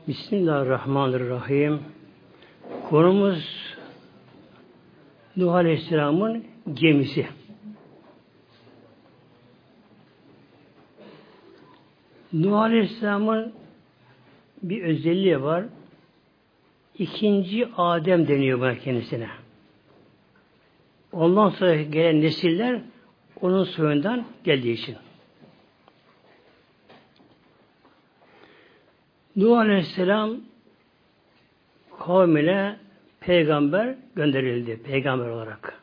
Bismillahirrahmanirrahim. Konumuz Nuh Aleyhisselam'ın gemisi. Nuh Aleyhisselam'ın bir özelliği var. İkinci Adem deniyor buna kendisine. Ondan sonra gelen nesiller onun soyundan geldiği için. Nuh Aleyhisselam kavmine peygamber gönderildi. Peygamber olarak.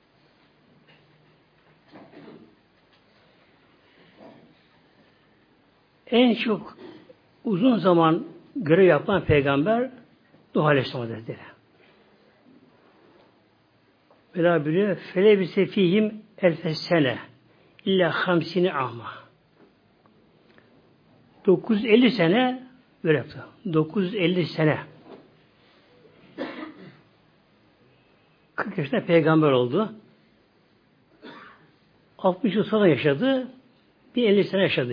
En çok uzun zaman görev yapan peygamber Nuh Aleyhisselam Hazretleri. Böyle buyuruyor. Felebise fihim elfessene illa hamsini ama. 950 sene böyle yaptı. 950 sene. 40 yaşında peygamber oldu. 60 yıl sonra yaşadı. Bir 50 sene yaşadı.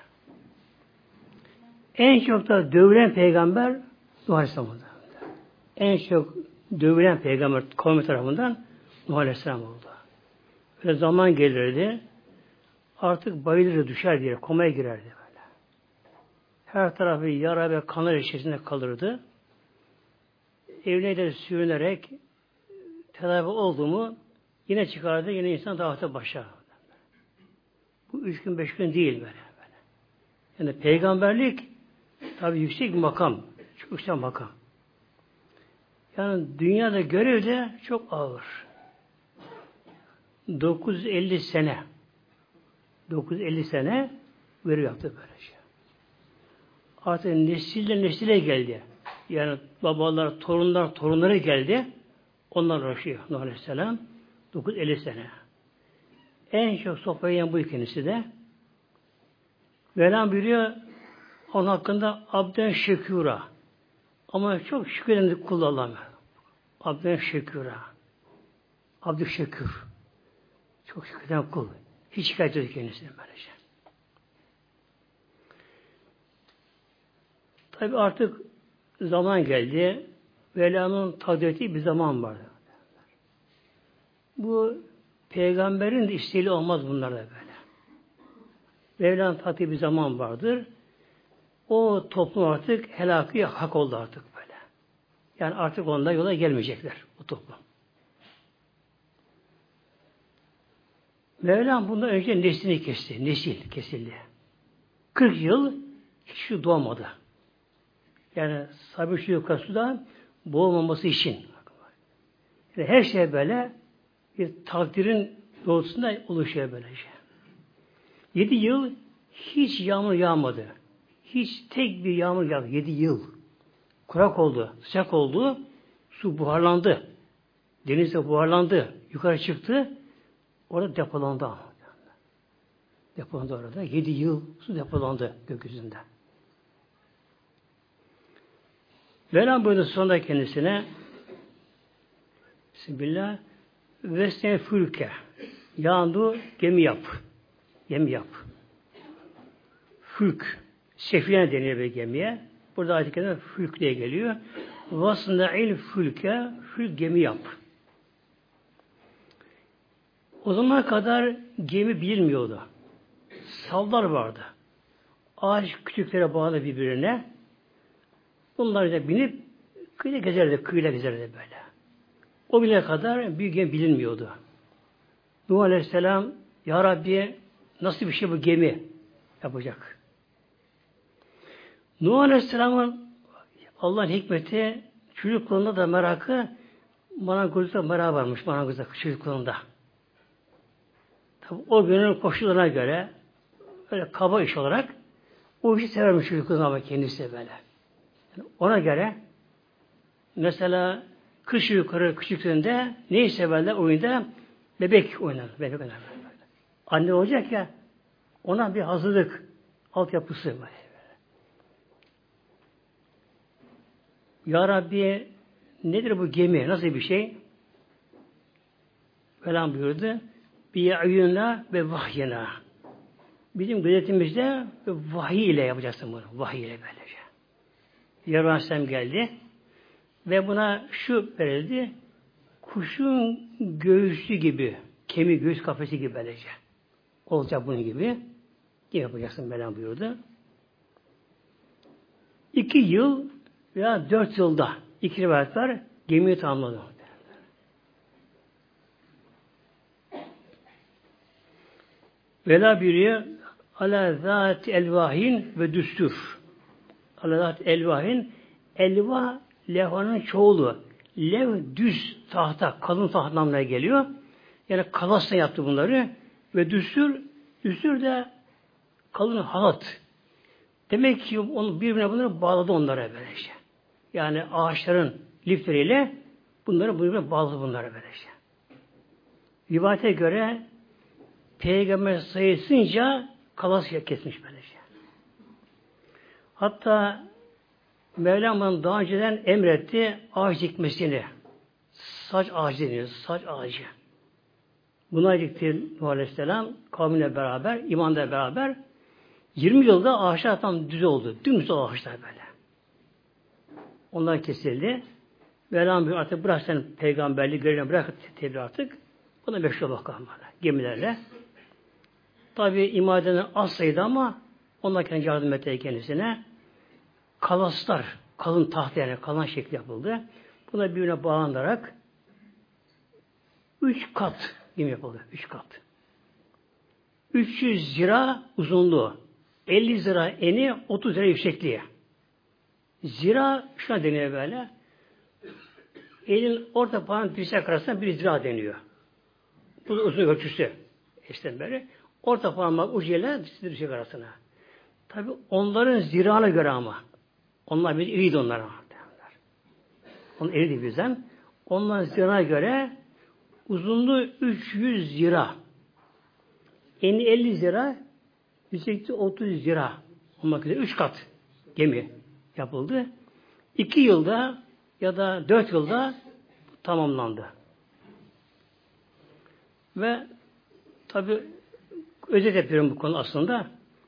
En çok da dövülen peygamber Nuh Aleyhisselam'dı. En çok dövülen peygamber kavmi tarafından Nuh Aleyhisselam oldu. Böyle zaman gelirdi. Artık bayılır düşer diye komaya girerdi böyle. Her tarafı yara ve kanlar içerisinde kalırdı. Evine de sürünerek tedavi oldu mu yine çıkardı, yine insan davete başlar. Bu 3 gün 5 gün değil böyle. Yani peygamberlik tabi yüksek bir makam. Çok yüksek bir makam. Yani dünyada görev de çok ağır. 950 sene 950 sene görev yaptı böylece. Artık nesile geldi. Yani babalar, torunları geldi. Onlar uğraşıyor Nuh Aleyhisselam. 950 sene. En çok sofraya yiyen bu ikincisi de. Mevlam buyuruyor onun hakkında abden şekûra. Ama çok şükür kul Allah'ım. Abden şekûra. Abdü şekür. Çok şükürden kul. Hiç şikayet ediyor kendisine böylece. Tabi artık zaman geldi. Mevlam'ın takdir ettiği bir zaman vardı. Bu peygamberin de isteğiyle olmaz bunlar da böyle. Mevlam'ın takdir bir zaman vardır. O toplum artık helakı hak oldu artık böyle. Yani artık onlar yola gelmeyecekler o toplum. Mevlam bundan önce neslini kesti. Nesil kesildi. 40 yıl hiç şu doğmadı. Yani sabi çocuk da boğulmaması için. Yani her şey böyle bir takdirin doğrultusunda oluşuyor böylece. 7 yıl hiç yağmur yağmadı. Hiç tek bir yağmur yağmadı. 7 yıl. Kurak oldu, sıcak oldu. Su buharlandı. Deniz de buharlandı. Yukarı çıktı. Orada depolandı. Depolandı orada. 7 yıl su depolandı gökyüzünde. Mevlam buyurdu sonunda kendisine Bismillah vesne fülke yandu gemi yap. Gemi yap. Fülk. Sefine deniyor bir gemiye. Burada ayet-i kerime fülk diye geliyor. Vasna'il fülke fülk gemi yap. O zamana kadar gemi bilmiyordu. Sallar vardı. Ağaç kütüklere bağlı birbirine. Bunlar da binip kıyıda gezerdi böyle. O bile kadar büyük gemi bilinmiyordu. Nuh Aleyhisselam Ya Rabbi nasıl bir şey bu gemi yapacak? Nuh Aleyhisselam'ın Allah'ın hikmeti çocukluğunda da merakı marangozlukta merakı varmış marangozlukta çocukluğunda. Tabi o günün koşullarına göre öyle kaba iş olarak o işi severmiş çocukluğunda ama kendisi böyle. Yani ona göre mesela kış yukarı küçüklüğünde neyi severler oyunda? Bebek oynar. Bebek oynar. Anne olacak ya ona bir hazırlık altyapısı var. Ya Rabbi nedir bu gemi? Nasıl bir şey? Velam buyurdu. Bi'ayunna ve vahyena. Bizim gözetimizde vahiy ile yapacaksın bunu. Vahiy ile böylece. Cebrail Aleyhisselam geldi ve buna şu verildi. Kuşun göğsü gibi, kemik göğüs kafesi gibi böylece. Olacak bunun gibi. Ne yapacaksın Mevlam buyurdu. 2 yıl veya 4 yılda 2 rivayet var. Gemiyi tamamladı. Vela buyuruyor ala zat elvahin ve düstur. Ala zat elvahin elva levhanın çoğulu. Lev düz tahta, kalın tahta anlamına geliyor. Yani kalasla yaptı bunları ve düstur de kalın halat. Demek ki onu birbirine bunları bağladı onlara böylece. Yani ağaçların lifleriyle bunları birbirine bağladı bunlara böylece. Rivayete göre Peygamber sayısınca kalas kesmiş böylece. Hatta Mevlam'ın daha önceden emretti ağaç dikmesini. Saç ağacı deniyor. Saç ağacı. Buna dikti Nuh Aleyhisselam kavmiyle beraber, imanla beraber 20 yılda ağaçlar tam düz oldu. Dümdüz ağaçlar böyle. Onlar kesildi. Mevlam bir artık bırak sen peygamberliği görevini bırak tebliğ artık. Buna meşhur bakalım böyle. Gemilerle. Tabi iman edenler az sayıda ama onlar kendi yardım etti kendisine. Kalaslar, kalın tahta yani kalın şekli yapıldı. Buna birbirine bağlanarak 3 kat gemi yapıldı. 3 kat. 300 zira uzunluğu, 50 zira eni, 30 zira yüksekliği. Zira şuna deniyor böyle. Elin orta parmağın dirsek arasında bir zira deniyor. Bu da uzun ölçüsü. İşte böyle. Orta parmak ucuyla dirsek arasına. Tabi onların zirana göre ama. Onlar bir iriydi onlar ama. Onlar iriydi bizden. Onların zirana göre uzunluğu 300 zira. Eni 50 zira, yüksekliği 30 zira. Olmak üzere 3 kat gemi yapıldı. 2 yılda ya da 4 yılda tamamlandı. Ve tabi özet yapıyorum bu konu aslında.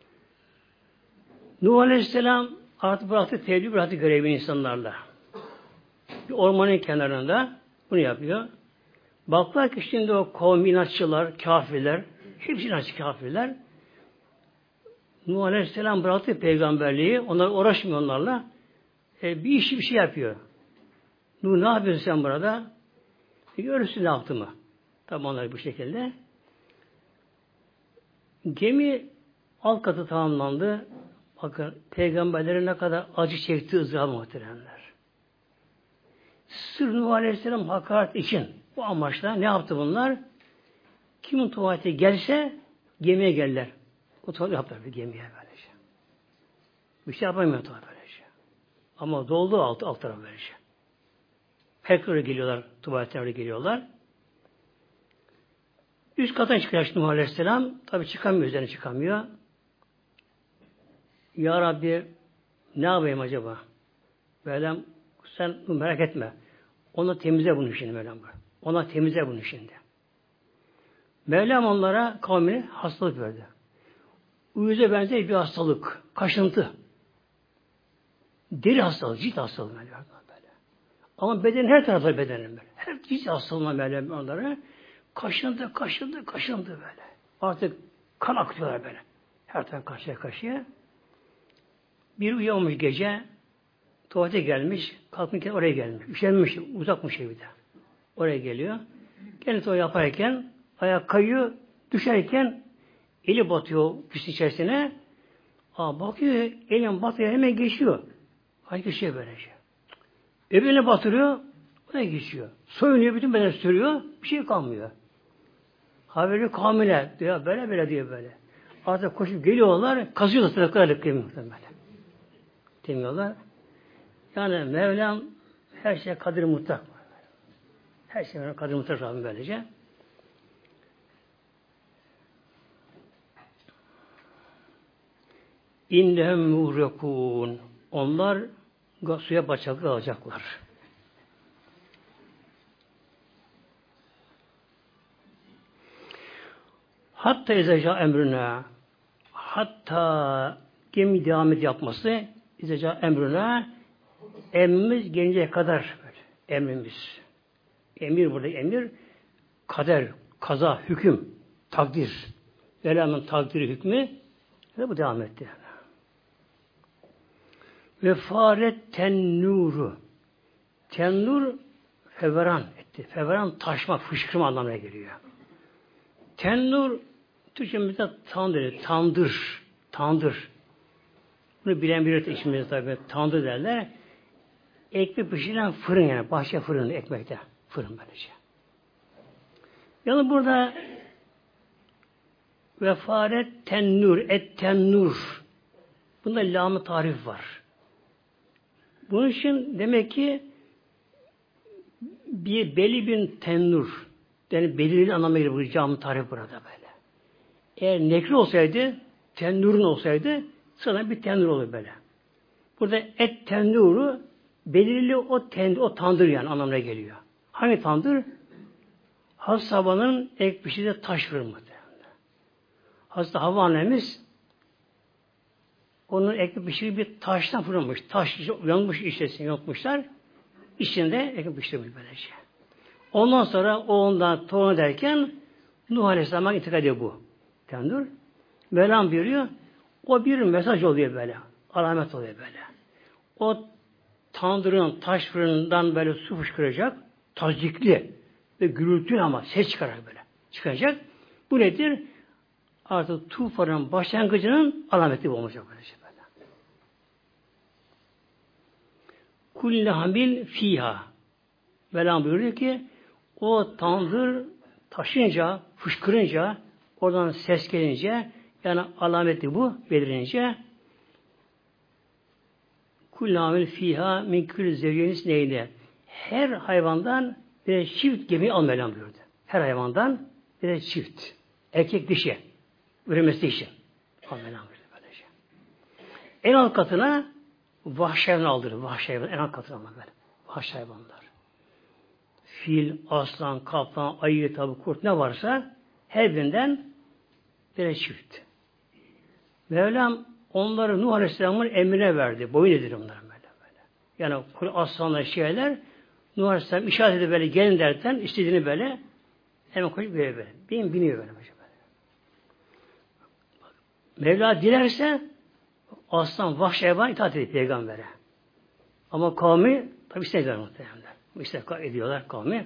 Nuh Aleyhisselam artık bıraktı tebliğ, bıraktı görevi insanlarla. Bir ormanın kenarında bunu yapıyor. Baklar ki şimdi o kavmi inatçılar, kafirler, hepsi inatçı kafirler. Nuh Aleyhisselam bıraktı peygamberliği, onlar uğraşmıyor onlarla. Bir şey yapıyor. Nuh ne yapıyorsun sen burada? Görürsün ne yaptığımı. Tabi onlar bu şekilde. Gemi alt katı tamamlandı. Bakın peygamberlerin ne kadar acı çektiği ızdırap muhteremler. Sırf Nuh Aleyhisselam hakaret için bu amaçla ne yaptı bunlar? Kimin tuvalete gelse gemiye gelirler. O tuvalet yaptılar bir gemiye böylece. Bir şey yapamıyor tuvalet böylece. Ama doldu alt taraf böylece. Herkese geliyorlar, tuvaletlere geliyorlar. Üst katına çıkıyor Nuh Aleyhisselam. Tabi çıkamıyor, üzerine çıkamıyor. Ya Rabbi ne yapayım acaba? Mevlam sen merak etme. Ona temizle bunu şimdi Mevlam. Ona temizle bunu şimdi. Mevlam onlara kavmine hastalık verdi. Uyuza benzer bir hastalık. Kaşıntı. Deri hastalığı, cilt hastalığı Mevlam böyle. Ama bedenin her tarafı bedenin böyle. Her cilt hastalığına Mevlam onlara kaşındı böyle. Artık kan akıyorlar böyle. Her taraf kaşıya. Bir uyuyormuş gece, tuvalete gelmiş, kalkmışken oraya gelmiş. Üşenmiş, uzakmış evde. Oraya geliyor. Kendisi o yaparken, ayak kayıyor, düşerken eli batıyor pis içerisine. Bakıyor, elin batıyor, hemen geçiyor. Hangi şey böyle şey. Öbürüne batırıyor, o da geçiyor. Soyunuyor, bütün beden sürüyor, bir şey kalmıyor. Haberi kamile diyor, böyle diyor böyle. Artık koşup geliyorlar, kazıyorlar sıraklarla böyle. Demiyorlar. Yani Mevlam her şeye kadir mutlak. Her şeye kadir mutlak Rabbim böylece. İnnehem muhrekûn. Onlar suya bacaklı alacaklar. Hatta izeca emrine, hatta gemi devam yapması izeca emrine, emrimiz gelinceye kadar böyle, emrimiz. Emir burada emir, kader, kaza, hüküm, takdir. Mevlam'ın takdiri, hükmü ve bu devam etti. Ve faret tennuru. Tennur feveran etti. Feveran taşma, fışkırma anlamına geliyor. Tennur Türkçemizde tandır. Tandır. Bunu bilen biri de içimizde tabi tandır derler. Ekmek pişirilen fırın yani. Bahçe fırını ekmekte. Fırın böylece. Yani burada vefaret tennur, et tennur. Bunda lam-ı tarif var. Bunun için demek ki bir belli bir tennur. Yani belirli anlamına geliyor bu cam-ı tarif burada böyle. Eğer nekri olsaydı, tennurun olsaydı sana bir tennur olur böyle. Burada et tennuru belirli o tandır yani anlamına geliyor. Hangi tandır? Hazreti Havva'nın ek pişirdiği taş fırını. Hazreti Havva annemiz onun ekmek pişirdiği bir taştan fırınmış. Taş yanmış içerisine yokmuşlar. İçinde ekmek pişirmiş böylece. Ondan sonra o ondan tohum derken Nuh Aleyhisselam'a intikal ediyor bu. Tendur. Mevlam buyuruyor. O bir mesaj oluyor böyle. Alamet oluyor böyle. O tandırın taş fırından böyle su fışkıracak. Tazikli ve gürültülü ama ses çıkarak böyle çıkacak. Bu nedir? Artık tufanın başlangıcının alameti bu olacak böyle. Kulle hamil fiha. Mevlam buyuruyor ki o tandır taşınca, fışkırınca, oradan ses gelince, yani alameti bu belirince kulle hamil fiha min kül zevcenis neydi? Her hayvandan bir çift gemi al Mevlam buyurdu. Her hayvandan bir çift. Erkek dişi. Üremesi için. Al Mevlam buyurdu böylece. En alt katına vahşi hayvan aldırır. Vahşi hayvan en alt katına ama böyle. Vahşi hayvanlar. Fil, aslan, kaplan, ayı, tabi, kurt ne varsa her birinden bir çift. Mevlam onları Nuh Aleyhisselam'ın emrine verdi. Boyun edir onlara böyle. Yani aslanlar, şeyler Nuh Aleyhisselam işaret edip böyle gelin derken istediğini böyle hemen koyup böyle. Biniyor böyle. Mevla dilerse aslan, vahşi hayvan itaat ediyor peygambere. Ama kavmi tabi istediler muhtemelen. İstekar ediyorlar kavmi.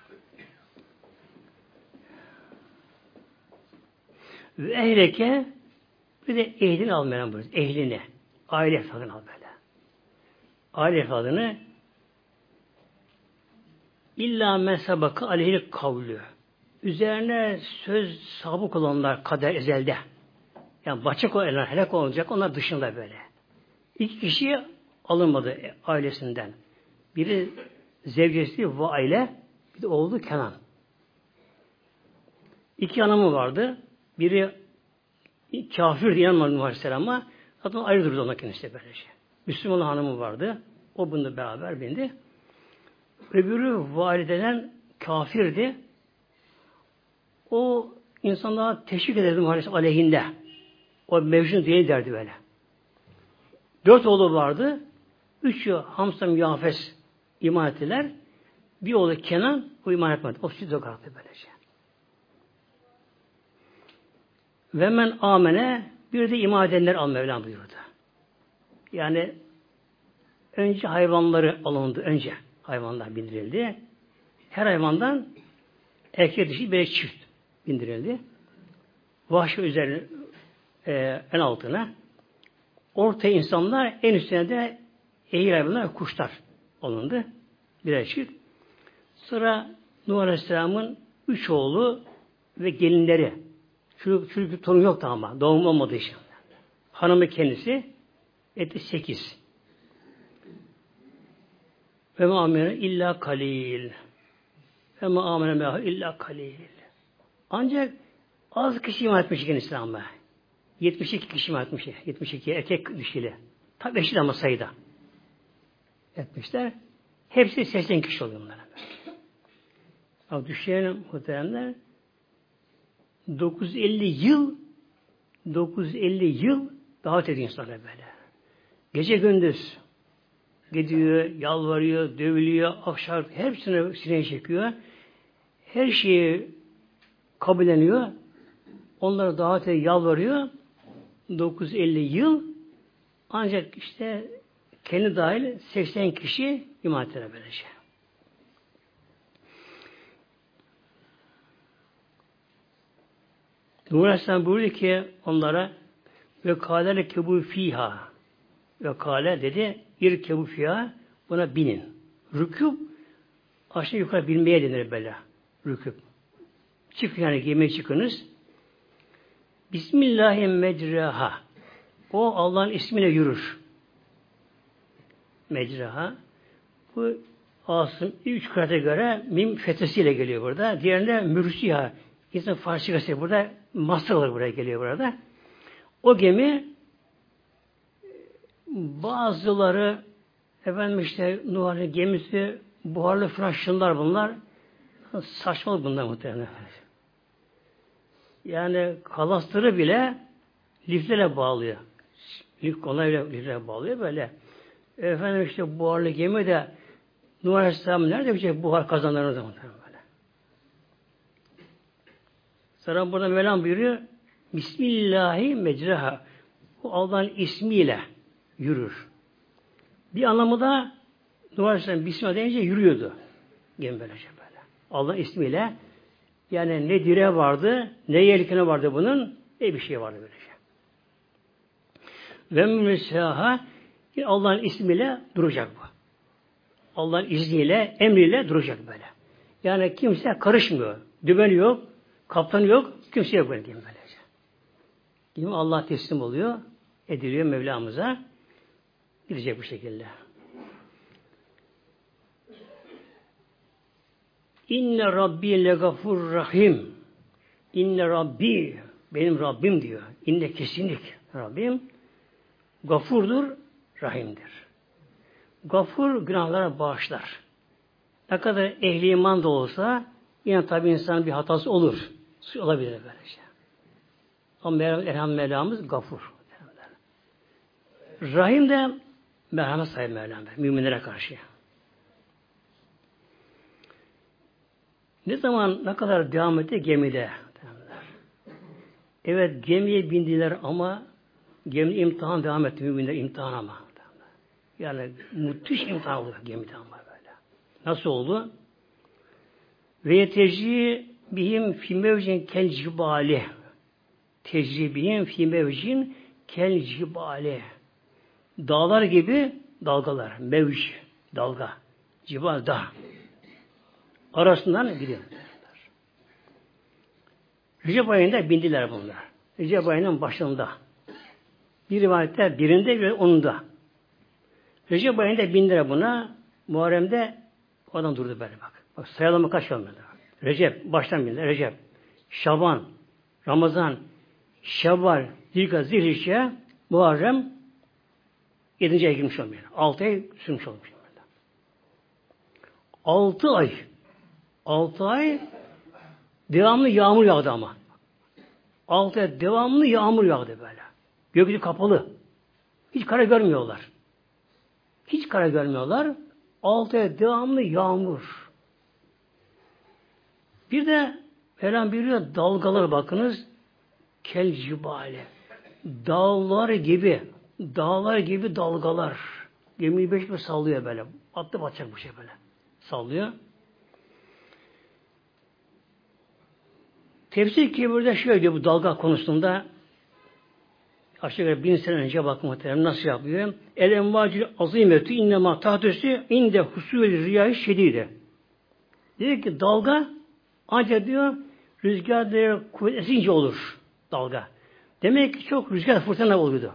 Ve ehleke bir de ehlini almayan buyuruyor. Ehlini. Aile efradını al böyle. Aile efradını illa mesabakı aleyhil kavlü. Üzerine söz sabık olanlar kader ezelde. Yani başak olanlar helak olacak onlar dışında böyle. İki kişi alınmadı ailesinden. Biri zevcesi Vaile, bir de oğlu Kenan. İki hanımı vardı. Biri kafir diye inanmadı Nuh Aleyhisselam'a. Zaten ayrı durdu ona kendisi böylece. Müslüman hanımı vardı. O bununla beraber bindi. Öbürü Vaile denen kafirdi. O insanlara teşvik ederdi Nuh Aleyhisselam aleyhinde. O mevcut değil derdi böyle. 4 oğlu vardı. 3'ü Hamsam Yafes iman ettiler. Bir oğlu Kenan o iman etmedi. O sütü kalktı böylece. Ve men amene bir de iman edenler al Mevlam buyurdu. Yani önce hayvanları alındı. Önce hayvanlar bindirildi. Her hayvandan erkek dişi bir çift bindirildi. Vahşi üzerine en altına. Orta insanlar en üstüne de ehil hayvanlar kuşlar alındı. Birer çift. Sıra Nuh Aleyhisselam'ın 3 oğlu ve gelinleri. Çocuk bir torun yoktu ama. Doğum olmadığı için. Hanımı kendisi etti 8. Ve ma amene illa kalil. Ve ma amene illa kalil. Ancak az kişi iman etmiş iken İslam'a. 72 kişi iman etmiş. 72 erkek dişili. Tabi eşit ama sayıda. Etmişler. Hepsi 80 kişi oluyor bunlar. Ama düşünelim muhteremler 950 yıl davet ediyor insanlar böyle. Gece gündüz Gidiyor, yalvarıyor, dövülüyor, afşar, hepsini sineye çekiyor. Her şeyi kabulleniyor. Onlara davet ediyor, yalvarıyor. 950 yıl ancak işte kendi dahil 80 kişi iman ettiler böylece. Nuh Aleyhisselam buyurdu ki onlara ve kâlele kebu fîhâ ve kâle dedi irkebu fîhâ buna binin. Rükûb aşağı yukarı binmeye denir böyle. Rükûb. Çıkın yani gemiye çıkınız. Bismillahirrahmanirrahim. O Allah'ın ismiyle yürür. Mecraha. Bu Asım 3 kırata göre mim fethesiyle geliyor burada. Diğerinde mürsiha. İnsan Farsçası burada masal olarak buraya geliyor burada. O gemi bazıları efendim işte Nuh'un gemisi buharlı fıraşınlar bunlar. Saçmalık bunlar muhtemelen. Yani kalastırı bile liflere bağlıyor. Lif kolayla liflere bağlıyor böyle. Efendim işte buharlı gemi de Nuh Aleyhisselam nerede bir şey buhar kazanlarını da böyle. Sonra burada Mevlam buyuruyor Bismillahi mecraha. Bu Allah'ın ismiyle yürür. Bir anlamı da Nuh Aleyhisselam Bismillah deyince yürüyordu. Gemi böylece böyle. Allah'ın ismiyle yani ne direği vardı, ne yelkeni vardı bunun, ne bir şey vardı böylece. Ve mümessaha Allah'ın ismiyle duracak bu. Allah'ın izniyle, emriyle duracak böyle. Yani kimse karışmıyor. Dümeni yok, kaptanı yok, kimse yok böyle diyeyim böylece. Diyeyim Allah teslim oluyor, ediliyor Mevlamıza. Gidecek bu şekilde. İnne Rabbi legafur rahim. İnne Rabbi, benim Rabbim diyor. İnne kesinlik Rabbim. Gafurdur, rahimdir. Gafur günahlara bağışlar. Ne kadar ehli iman da olsa yine tabi insanın bir hatası olur. Olabilir böylece. Ama Elham Mevlamız gafur. Rahim de merhamet sahibi Mevlam. Müminlere karşı. Ne zaman ne kadar devam etti gemide. Evet gemiye bindiler ama gemi imtihan devam etti. Müminler imtihan ama. Yani müthiş imtihan oldu gemide ama böyle. Nasıl oldu? Ve yeteci bihim fi mevcin kel cibali. Tecrübihim fi mevcin kel cibali. Dağlar gibi dalgalar. Mevc, dalga. Cibal, dağ. Arasından gidiyor. Recep ayında bindiler bunlar. Recep ayının başında. Bir rivayette birinde bir onunda. Recep ayında bindiler buna. Muharrem'de o adam durdu böyle bak. Bak sayalım kaç olmadı. Recep, baştan bindiler. Recep, Şaban, Ramazan, Şevval, Zilkaz, Zilhicce, Muharrem 7. ay girmiş olmuyor. 6 ay sürmüş olmuş. 6 ay. 6 ay devamlı yağmur yağdı ama. 6 ay devamlı yağmur yağdı böyle. Gökyüzü kapalı. Hiç kara görmüyorlar. Hiç kara görmüyorlar. 6 ay devamlı yağmur. Bir de Mevlam buyuruyor dalgalar bakınız. Kel cibale. Dağlar gibi dalgalar. Gemiyi beş bir sallıyor böyle. Atlı batacak bu şey böyle. Sallıyor. Tefsir Kebir'de şöyle diyor bu dalga konusunda aşağı yukarı 1000 sene önce bakın muhtemelen nasıl yapıyor? El envacil azimetü innema tahtüsü inde husul riyâhi şedîde. Diyor ki dalga ancak diyor rüzgar diyor kuvvet esince olur dalga. Demek ki çok rüzgar fırtına oluyordu.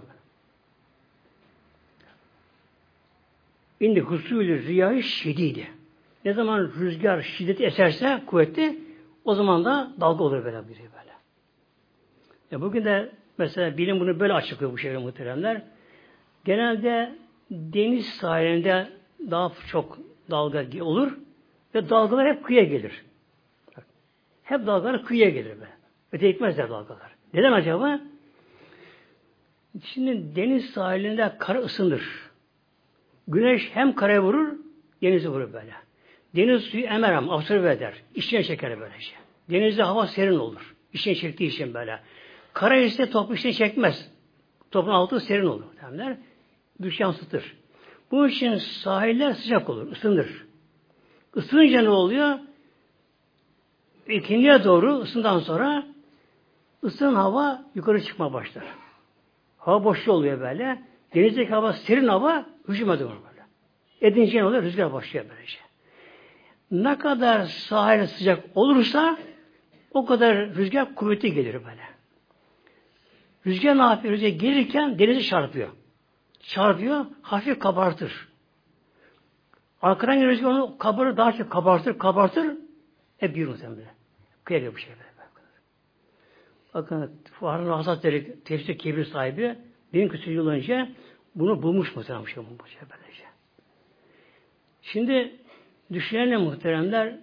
İndi husul riyâhi şedîde. Ne zaman rüzgar şiddeti eserse kuvvetli o zaman da dalga olur böyle bir şey böyle. Bugün de mesela bilim bunu böyle açıklıyor bu şeyleri muhteremler. Genelde deniz sahilinde daha çok dalga olur ve dalgalar hep kıyıya gelir. Hep dalgalar kıyıya gelir be. Öte gitmezler dalgalar. Neden acaba? Şimdi deniz sahilinde kar ısınır. Güneş hem karaya vurur, denize vurur böyle. Deniz suyu emer ama absorbe eder. İçine çeker böylece. Denizde hava serin olur. İçine çektiği için böyle. Kara ise topu içine çekmez. Topun altı serin olur. Derler. Güç yansıtır. Bu için sahiller sıcak olur, ısınır. Isınınca ne oluyor? İkindiye doğru ısından sonra ısınan hava yukarı çıkmaya başlar. Hava boşluğu oluyor böyle. Denizdeki hava serin hava hücum ediyor böyle. Edince ne oluyor? Rüzgar başlıyor böylece. Ne kadar sahil sıcak olursa o kadar rüzgar kuvvetli gelir böyle. Rüzgar ne yapıyor? Rüzgar gelirken denizi çarpıyor. Çarpıyor, hafif kabartır. Arkadan gelen rüzgar onu kabarır, daha çok kabartır. Hep yürür muhtemelen. Kıyar bir şey böyle. Bakın Fahri Hazretleri Tefsir Kebir sahibi 1000 küsur yıl önce bunu bulmuş muhtemelen bu şey böylece. Şimdi düşünenle muhteremler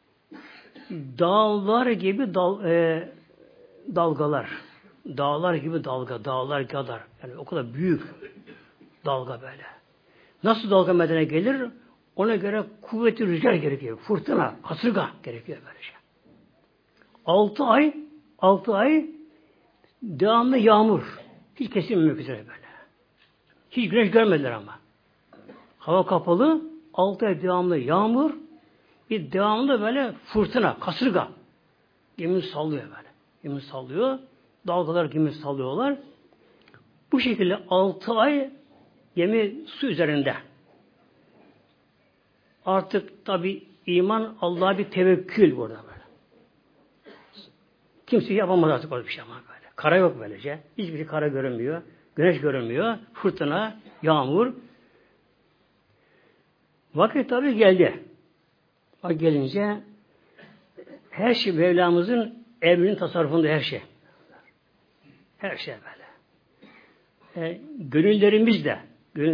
dağlar gibi dalgalar. Dağlar gibi dağlar kadar. Yani o kadar büyük dalga böyle. Nasıl dalga meydana gelir? Ona göre kuvvetli rüzgar gerekiyor. Fırtına, kasırga gerekiyor böylece. 6 ay devamlı yağmur. Hiç kesilmemek üzere böyle. Hiç güneş görmediler ama. Hava kapalı, 6 ay devamlı yağmur, bir devamlı böyle fırtına, kasırga. Gemi sallıyor böyle. Gemi sallıyor. Dalgalar gemi sallıyorlar. Bu şekilde 6 ay gemi su üzerinde. Artık tabi iman Allah'a bir tevekkül burada böyle. Kimse yapamaz artık öyle bir şey ama böyle. Kara yok böylece. Hiçbir şey kara görünmüyor. Güneş görünmüyor. Fırtına, yağmur. Vakit tabi geldi. Vakit gelince her şey Mevlamızın emrinin tasarrufunda her şey. Her şey böyle. Gönüllerimiz de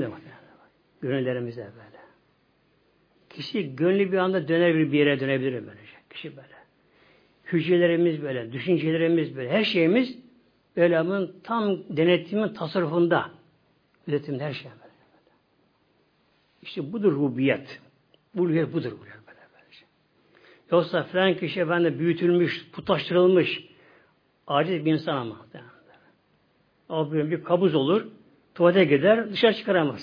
böyle. Kişi gönlü bir anda bir yere dönebilir böylece. Kişi böyle. Hücrelerimiz böyle, düşüncelerimiz böyle, her şeyimiz Mevlam'ın tam denetimin tasarrufunda. Üretimde her şey böyle. İşte budur rububiyet. Uluhiyet budur. Böylece. Yoksa falan kişi efendim büyütülmüş, putlaştırılmış, aciz bir insan ama. Abi bir kabuz olur, tuvalete gider, dışarı çıkaramaz.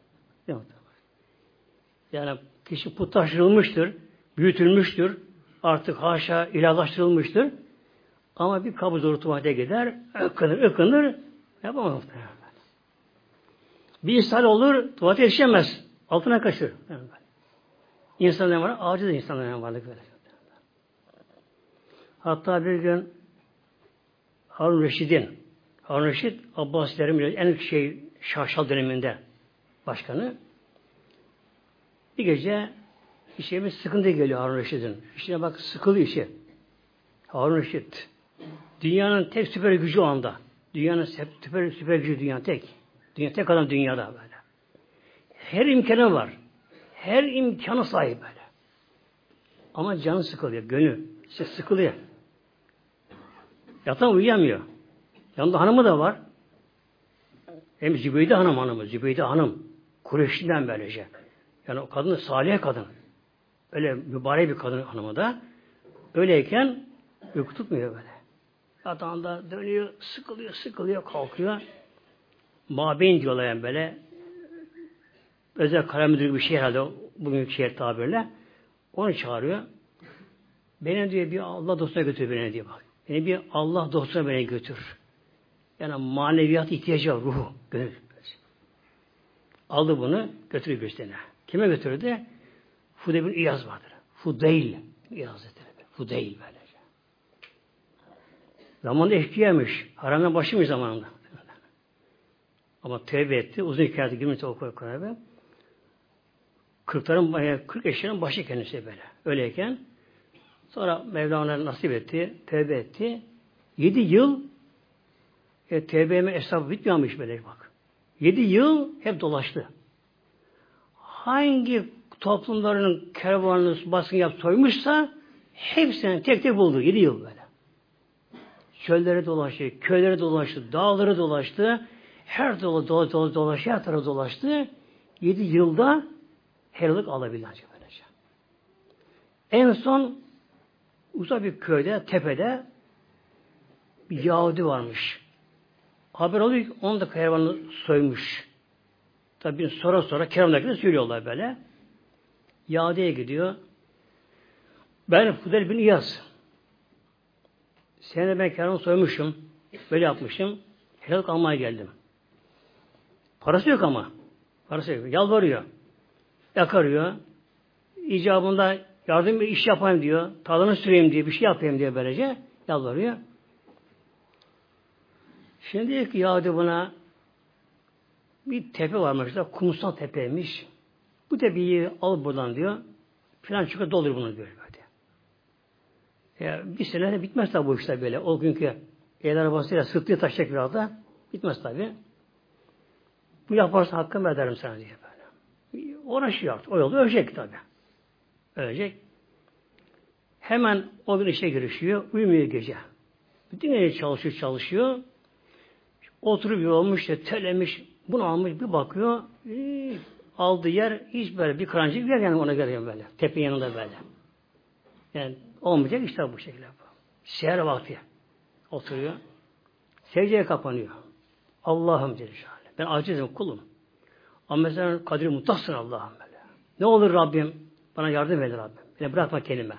Yani kişi putlaştırılmıştır, büyütülmüştür, artık haşa ilahlaştırılmıştır. Ama bir kabuz olur, tuvalete gider, ıkınır, yapamaz. Bir ishal olur, tuvalete yetişemez, altına kaçır. İnsanların var, aciz insanların varlık böyle. Hatta bir gün Harun Reşit, Abbasilerin en şaşal döneminde başkanı. Bir gece bir sıkıntı geliyor Harun Reşit'in. İşte bak sıkılıyor işi. Harun Reşit. Dünyanın tek süper gücü o anda. Dünyanın süper gücü dünyanın tek. Tek adam dünyada böyle. Her imkanı var. Her imkanı sahip böyle. Ama canı sıkılıyor. Gönlü. İşte sıkılıyor. Yatan uyuyamıyor. Yanında hanımı da var. Hem Zübeyde Hanım. Kureyş'ten böylece. Yani o kadın da salih kadın. Öyle mübarek bir kadın hanımı da. Öyleyken uyku tutmuyor böyle. Yatağında dönüyor, sıkılıyor, kalkıyor. Mabeyn diyorlar yani böyle. Özel kara müdürü bir şey herhalde bugünkü şehir tabirle. Onu çağırıyor. Beni diyor bir Allah dostuna götür beni diyor bak. Beni bir Allah dostuna beni götür. Yani maneviyat ihtiyacı var, ruhu. Gönül. Aldı bunu, götürüyor gösterine. Kime götürdü? Fudeyl bin İyaz vardır. Fudeyl böylece. Zamanında eşkıyamış. Haramdan başıymış zamanında. Ama tevbe etti. Uzun hikayede girmesi okuyor Kur'an'a. 40 eşyanın başı kendisi böyle. Öyleyken sonra Mevlana nasip etti. Tevbe etti. 7 yıl tevbe hesabı bitmiyormuş böyle bak. 7 yıl hep dolaştı. Hangi toplumların kervanını baskın yapıp soymuşsa hepsini tek tek buldu. 7 yıl böyle. Çöllere dolaştı, köylere dolaştı, dağlara dolaştı. Her dolaştı, her tarafa dolaştı. 7 yılda helallik alabildi ancak böylece. En son uzak bir köyde, tepede bir Yahudi varmış. Haber oluyor ki onu da kervanı soymuş. Tabi sonra kervandakini söylüyorlar böyle. Yahudi'ye gidiyor. Ben Fudel bin İyaz. Seni ben kervanı soymuşum. Böyle yapmışım. Helallik almaya geldim. Parası yok ama. Parası yok. Yalvarıyor. Yakarıyor. İcabında yardım bir iş yapayım diyor. Tarlanı süreyim diye bir şey yapayım diye böylece yalvarıyor. Şimdi diyor ki Yahudi buna bir tepe varmış da kumsal tepeymiş. Bu tepeyi al buradan diyor. Filan çıkıyor doldur bunu diyor böyle. Ya bir sene bitmez tabi bu işler böyle. O günkü el arabasıyla sırtlıya taşacak biraz da bitmez tabi. Bu yaparsa hakkımı ederim sana diye böyle. Uğraşıyor artık. O yolda ölecek tabi. Ölecek. Hemen o gün işe girişiyor. Uyumuyor gece. Bütün gece çalışıyor. Oturup yorulmuş, telemiş, bunu almış bir bakıyor. Aldığı yer hiç böyle bir kırancık bir yer yani ona göre böyle. Tepe yanında böyle. Yani olmayacak işte bu şekilde. Seher vakti oturuyor. Secdeye kapanıyor. Allah'ım Celle Şanlı. Ben acizim kulum. Ama mesela kadri muhtaçsın Allah'ım böyle. Ne olur Rabbim bana yardım et Rabbim. Beni bırakma kelime.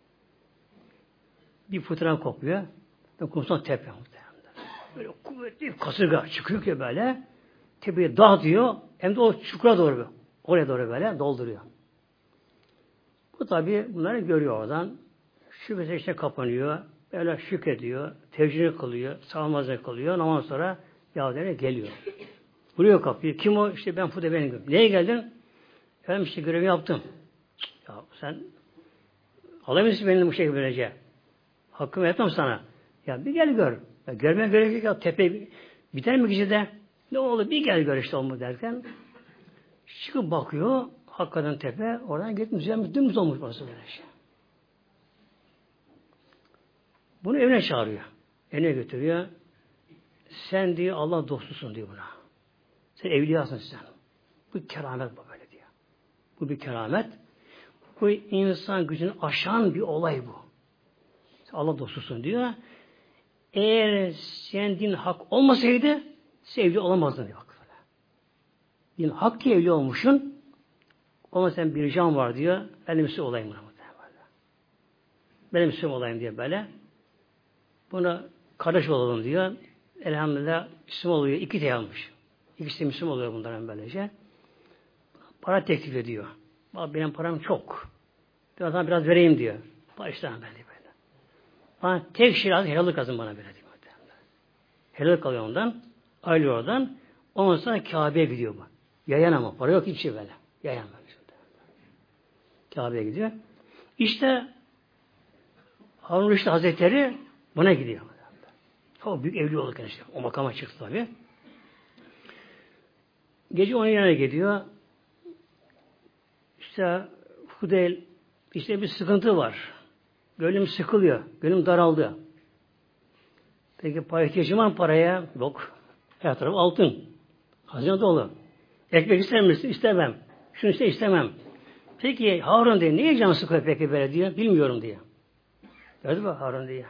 Bir fıtıran kopuyor. Kumsal tepe muhtemelen. Böyle kuvvetli kasırga çıkıyor ki böyle. Tepeyi dağıtıyor. Hem de o çukura doğru. Oraya doğru böyle dolduruyor. Bu tabi bunları görüyor oradan. Şüphesiz içine kapanıyor. Böyle şükrediyor. Tevcihini kılıyor. Sağlamazını kılıyor. Ondan sonra Yahudi'ye geliyor. Vuruyor kapıyı. Kim o? İşte ben Fude benim. Neye geldin? Efendim işte görevi yaptım. Ya sen alamıyorsun benim bu şekilde böylece. Hakkımı etmem sana. Ya bir gel gör. Ya görmeye gerek yok. Tepe biter mi gecede? Ne olur bir gel gör işte olmu derken çıkıp bakıyor. Hakikaten tepe. Oradan gitmiş. Dümdüz olmuş burası böyle şey. Bunu evine çağırıyor. Evine götürüyor. Sen diyor Allah dostusun diyor buna. Sen evliyasın sen. Bu keramet bu böyle diyor. Bu bir keramet. Bu insan gücünü aşan bir olay bu. Sen Allah dostusun diyor. Eğer sen din hak olmasaydı sevgi olamazdın diyor. Din hak ki evli olmuşsun. Ama sen bir can var diyor. Ben de Müslüman olayım buna. Ben Müslüman olayım diye böyle. Buna kardeş olalım diyor. Elhamdülillah Müslüman oluyor. 2 tane almış. İkisi de Müslüman oluyor bunların böylece. Para teklif ediyor. Bak benim param çok. Biraz vereyim diyor. Baştan böyle. Bana tek şey lazım. Helallik lazım bana böyle diyor. Helallik alıyor ondan. Ayrılıyor oradan. Ondan sonra Kabe'ye gidiyor bu. Yayan ama. Para yok hiçbir şey böyle. Yayan böyle. Kabe'ye gidiyor. İşte Harun Reşit Hazretleri buna gidiyor. O büyük evli olurken işte. O makama çıktı tabi. Gece onun yanına gidiyor. İşte Hudeyl işte bir sıkıntı var. Gönlüm sıkılıyor. Gönlüm daraldı. Peki para ihtiyacım var mı paraya? Yok. Her taraf altın. Hazine dolu. Ekmek ister misin? İstemem. Şunu işte istemem. Peki Harun diye niye canı sıkıyor peki böyle diyor? Bilmiyorum diyor. Gördün mü Harun diyor.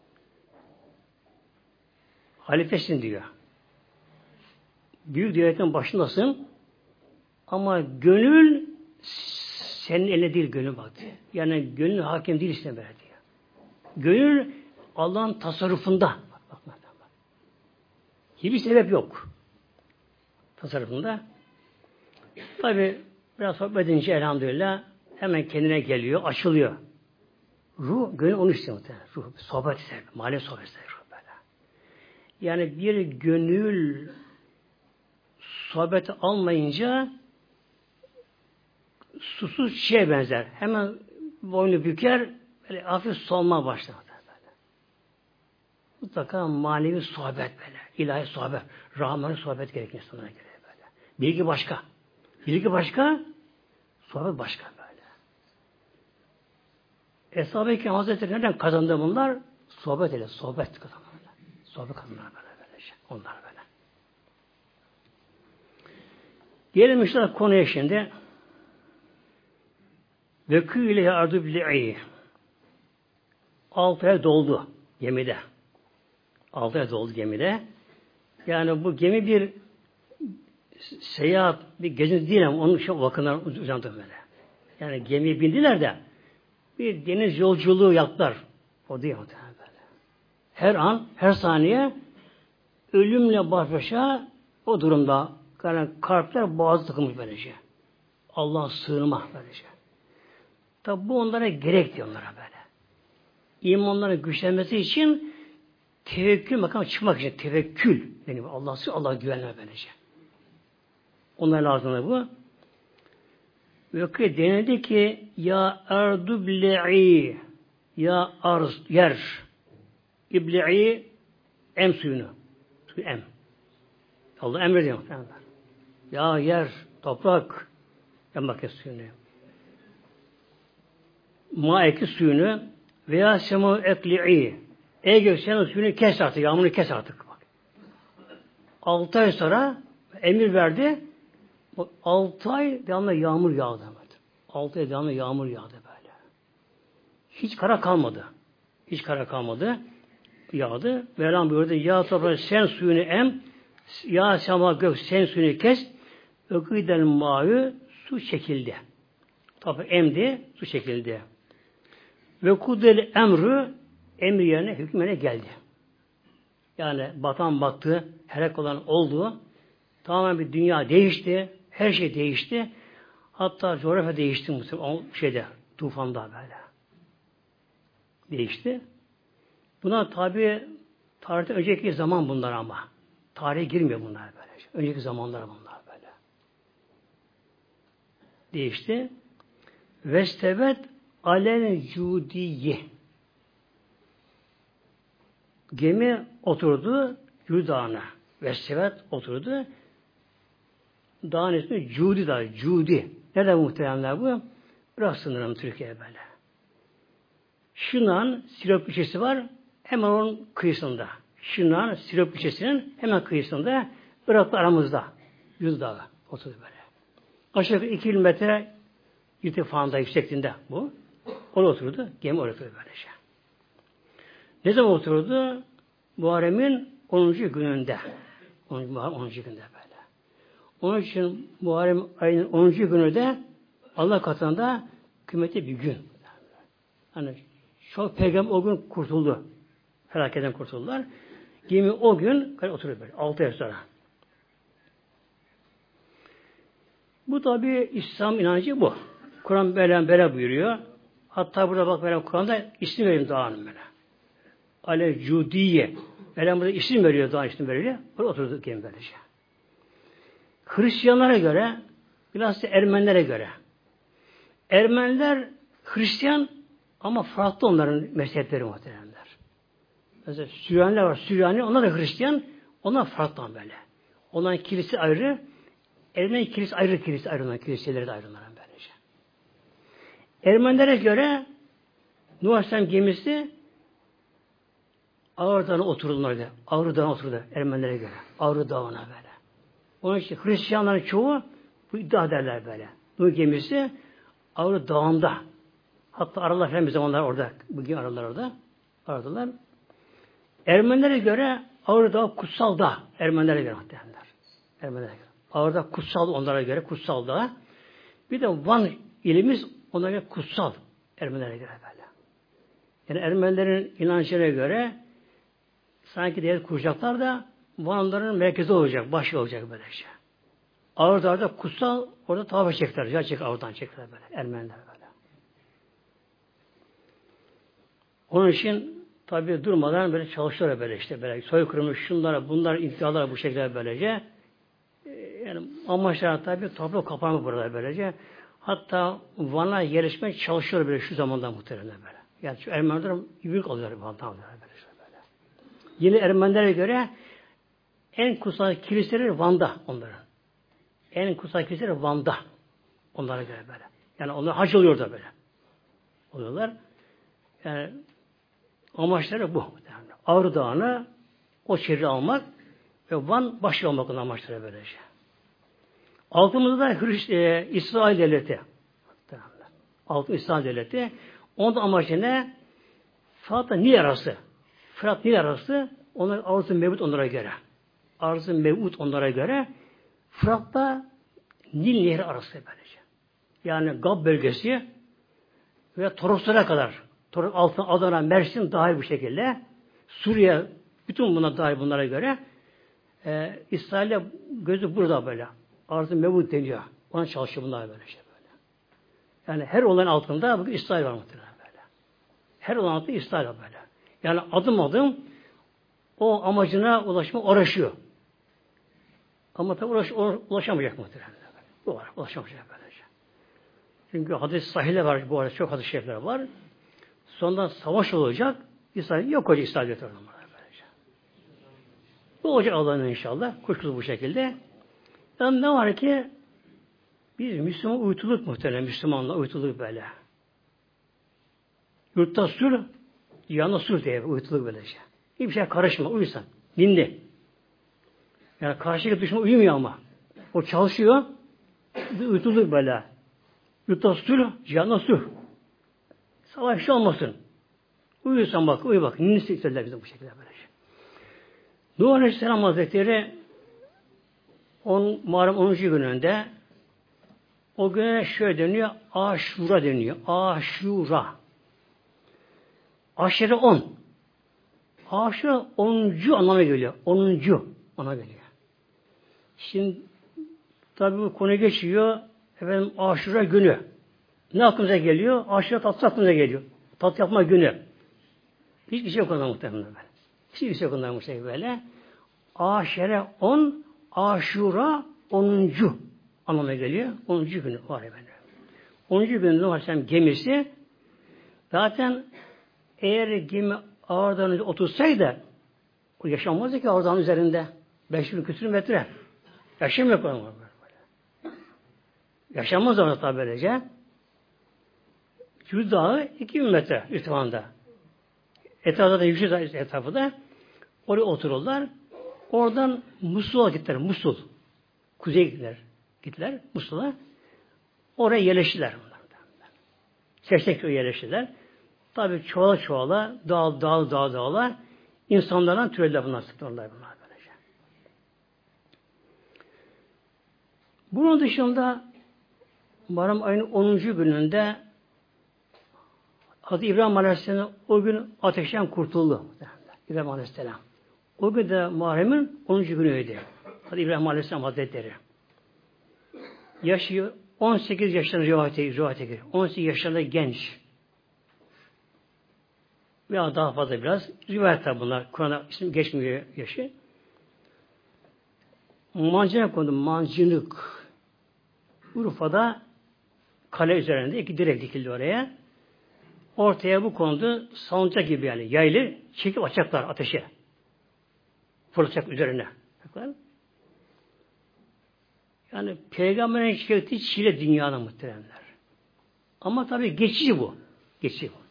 Halifesin diyor. Büyük devletin başındasın ama gönül senin eline değil gönül bak diyor. Yani gönül hakim değil işte böyle diyor. Gönül Allah'ın tasarrufunda. Bak. Hiçbir sebep yok. Tasarrufunda. Tabi biraz sohbet edince elhamdülillah hemen kendine geliyor, açılıyor. Ruh, gönül onu istiyor. Ruh, sohbet ister. Manevi sohbet ister. Yani bir gönül sohbeti almayınca susuz şeye benzer. Hemen boynu büker, böyle hafif solma başlar. Böyle. Mutlaka manevi sohbet böyle. İlahi sohbet. Rahman'ın sohbet gerekir insanlara göre böyle. Bilgi başka. Bilgi başka, sohbet başka böyle. Eshab-ı Kiram Hazretleri nereden kazandı bunlar? Sohbet ile. Sohbet kazandı. Sohbet kazandı böyle. Onlar böyle. Gelelim işte konuya şimdi. Ve kâile ardu bil'i. 6 ay doldu gemide. 6 ay doldu gemide. Yani bu gemi bir seyahat, bir gezinti değil ama onun için o vakıflar uzandı böyle. Yani gemiye bindiler de bir deniz yolculuğu yaptılar. O değil böyle. Her an, her saniye ölümle baş başa o durumda. Yani kalpler boğazı tıkılmış böylece. Allah'a sığınma böylece. Tabi bu onlara gerek diyor onlara böyle. İmanların güçlenmesi için tevekkül makamı çıkmak için tevekkül. Yani Allah'a güvenme böylece. Onlara lazım bu. Ve denildi ki ya ardu ble'i ya arz yer ible'i em suyunu. Suyu em. Allah emrediyor. Ya yer, toprak emmak suyunu. Ma eki suyunu veya semu ekli'i. Ey gökçenin suyunu kes artık. Yağmurunu kes artık. Bak. 6 ay sonra emir verdi. 6 ay devamlı yağmur yağdı. 6 ay devamlı yağmur yağdı böyle. Hiç kara kalmadı. Hiç kara kalmadı. Yağdı. Mevlam buyurdu. Ya toprak sen suyunu em. Ya sema gök sen suyunu kes. Öküden mavi su çekildi. Toprak emdi. Su çekildi. Ve kudel emru emri yerine hükmüne geldi. Yani batan battı. Helak olan oldu. Tamamen bir dünya değişti. Her şey değişti. Hatta coğrafya değişti o şeyde, tufanda böyle. Değişti. Buna tabi tarihte önceki zaman bunlar ama. Tarihe girmiyor bunlar böyle. Önceki zamanlar bunlar böyle. Değişti. Vestevet alen cudiye. Gemi oturdu Cudi Dağı'na. Vestevet oturdu. Dağın ismi Cudi Dağı. Cudi. Nerede muhteremler bu? Biraz sınırım Türkiye'ye böyle. Şırnak'ın Sinop ilçesi var. Hemen onun kıyısında. Şırnak'ın Sinop ilçesinin hemen kıyısında. Irak'la aramızda. Cudi Dağı. Oturdu böyle. Aşağı yukarı 2 kilometre irtifanda, yüksekliğinde bu. Orada oturdu. Gemi orada oturdu böylece. Ne zaman oturdu? Muharrem'in 10. gününde. 10. gününde böyle. Onun için Muharrem ayının 10. günü de Allah katında kıymetli bir gün. Hani çok peygamber o gün kurtuldu. Felaketten kurtuldular. Gemi o gün oturuyor böyle. 6 ay sonra. Bu tabi İslam inancı bu. Kur'an böyle buyuruyor. Hatta burada bak böyle Kur'an'da isim veriyor dağının böyle. Ale Cudiye. Mevlam burada isim veriyor, dağın isim veriyor. Burada oturdu gemi böylece. Hristiyanlara göre, biraz da Ermenilere göre. Ermeniler Hristiyan ama farklı onların mezhepleri muhtemelenler. Mesela Süryaniler var. Süryani, onlar da Hristiyan. Onlar farklı böyle. Onların kilisi ayrı. Ermeni kilisi ayrı, kilisi ayrı. Onların kiliseleri de ayrı onların böylece. Ermenilere göre Nuh Aleyhisselam gemisi Ağrı Dağı'na oturdular. Ağrı Dağı'na oturdu Ermenilere göre. Ağrı Dağı'na böyle. Onun için Hristiyanların çoğu bu iddia ederler böyle. Nuh gemisi Ağrı Dağı'nda. Hatta aralar falan bir zamanlar orada. Bugün aralar orada. Aradılar. Ermenilere göre Ağrı Dağı kutsal dağ. Ermenilere göre derler. Ermenilere göre. Ağrı Dağı kutsal onlara göre kutsal dağ. Bir de Van ilimiz onlara göre kutsal. Ermenilere göre böyle. Yani Ermenilerin inancına göre sanki devlet kuracaklar da Vanların merkezi olacak, başı olacak böylece. Ağrı Dağı'da kutsal, orada tavaf çektiler. Gerçek Ağrı'dan çektiler böyle. Ermeniler böyle. Onun için tabi durmadan böyle çalışıyorlar böyle işte. Böyle soykırımı, şunlara, bunlar, intiharlar bu şekilde böylece. Yani amaçlar tabi toprak kapanma burada böylece. Hatta Van'a yerleşmeye çalışıyor böyle şu zamanda muhtemelen böyle. Yani şu Ermeniler büyük alıyorlar Van'dan böyle. Yine Ermenilere göre en kutsal kiliseleri Van'da onların. En kutsal kiliseleri Van'da. Onlara göre böyle. Yani onlar hac oluyor da böyle. Oluyorlar. Yani amaçları bu. Yani Ağrı Dağı'nı o şehri almak ve Van başı olmak onun amaçları böylece. Altımızda da İsrail devleti. Altın İsrail devleti. Onun amacı ne? Fırat'la Nil arası. Fırat Nil arası onlar arz-ı mevut onlara göre. Arz-ı mevut onlara göre Fırat'la Nil Nehri arası böylece. Yani Gab bölgesi ve Toroslara kadar altın Adana, Mersin dahil bu şekilde Suriye bütün buna dahil bunlara göre İsrail'e gözü burada böyle. Arz-ı mevut deniyor. Ona çalışıyor bunlar böyle şey böyle. Yani her olayın altında bugün İsrail var muhtemelen böyle. Her olayın altında İsrail var böyle. Yani adım adım o amacına uğraşıyor. Ama tabi ulaşamayacak muhtemelen. Bu var, ulaşamayacak böylece. Çünkü hadis sahile var bu arada, çok hadis şerifler var. Sonradan savaş olacak, İsrail yok olacak, İsrail götürür böylece. Bu olacak Allah'ın inşallah, kuşkusuz bu şekilde. Yani ne var ki, biz Müslüman uyutuluk muhtemelen, Müslümanla uyutuluk böyle. Yurtta sulh, yanında sulh diye uyutuluk böylece. Hiçbir şey karışma, uyusan, dinle. Yani karşıdaki düşman uyumuyor ama. O çalışıyor, uyutuluk böyle. Yurtta sulh, yanında sulh. Savaş olmasın. Uyuyorsan bak, uyu bak. Ninnisi istediler bize bu şekilde böylece. Nuh Aleyhisselam Hazretleri Muharrem 10. gününde o güne şöyle deniyor, Aşura deniyor. Aşura. Aşere 10. Aşura 10. anlamına geliyor. 10. anlamına geliyor. Şimdi tabi bu konu geçiyor. Efendim Aşura günü. Ne aklımıza geliyor? Aşura tatlısı aklımıza geliyor. Tatlı yapma günü. Hiçbir şey yok ondan muhtemelen böyle. Hiçbir şey yok ondan muhtemelen böyle. Aşere 10, Aşura 10. anlamına geliyor. 10. günü var efendim. 10. günü Nuh Aleyhisselam gemisi zaten eğer gemi ağırdan otursaydı o yaşanmazdı ki ağırdan üzerinde 5.000 küsur metre. Yaşam yok böyle. Yaşanmaz orada tabi böylece. Cüz Dağı 2.000 metre irtifanda. Etrafta da yüksek etrafı da oraya otururlar. Oradan Musul'a gittiler. Musul. Kuzeye gittiler. Musul'a. Oraya yerleştiler. Seçtek köye yerleştiler. Tabi çoğala dağla insanlardan türediler bunlar. Sıktılar bunlar böylece. Bunun dışında Muharrem ayının 10. gününde Hazreti İbrahim Aleyhisselam o gün ateşten kurtuldu. İbrahim Aleyhisselam. O gün de Muharrem'in 10. günüydü. Hazreti İbrahim Aleyhisselam Hazretleri. Yaşı 18 yaşlarında rivayete giriyor. 18 yaşlarında genç. Veya daha fazla biraz. Rivayet tabi bunlar. Kur'an'da isim geçmiyor yaşı. Mancınık kondu. Mancınık. Urfa'da kale üzerinde 2 direk dikildi oraya. Ortaya bu kondu salıncak gibi yani yaylı çekip açacaklar ateşe. Fırlatacak üzerine. Yani peygamberin çektiği çile dünyada muhteremler. Ama tabii geçici bu. Geçici bu.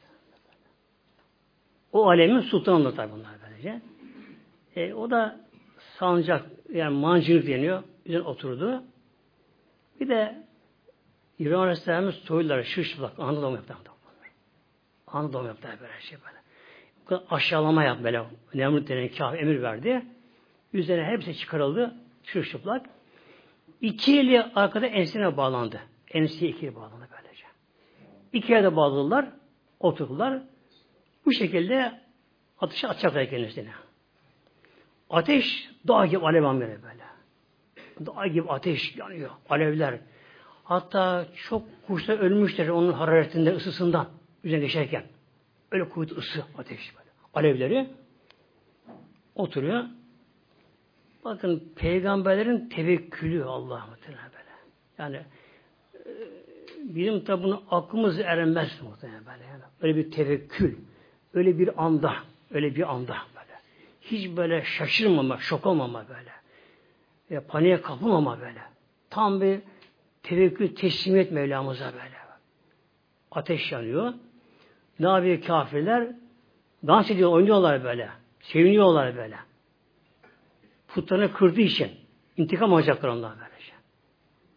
O alemin sultanı tabii bunlar böylece. O da salıncak yani mancınık deniyor. Üzerine oturdu. Bir de İbrahim Aleyhisselam'ın soyluları şırşıplak anı doğum yaptı. Anı doğum yaptı böyle şey böyle. Aşağılama yaptı böyle. Nemrut denen kâfi emir verdi. Üzerine hepsi çıkarıldı. Şırşıplak. 2 eli arkada ensine bağlandı. Enseye 2 eli bağlandı böylece. 2 yerde bağladılar. Oturdular. Bu şekilde ateşe atacaklar kendisine. Ateş dağ gibi alev almıyor böyle. Dağ gibi ateş yanıyor. Alevler. Hatta çok kuşlar ölmüşler onun hararetinden, ısısından üzerine geçerken. Öyle kuvvetli ısı, ateş böyle. Alevleri oturuyor. Bakın peygamberlerin tevekkülü Allah'a muhtemelen böyle. Yani bizim tabi bunu aklımız ermez muhtemelen böyle. Yani. Öyle bir tevekkül, öyle bir anda böyle. Hiç böyle şaşırmama, şok olmama böyle. Paniğe kapılmama böyle. Tam bir tevekkül, teslimiyet Mevlamıza böyle. Ateş yanıyor. Ne yapıyor kafirler? Dans ediyor, oynuyorlar böyle. Seviniyorlar böyle. Putlarını kırdığı için intikam alacaklar onlar böylece.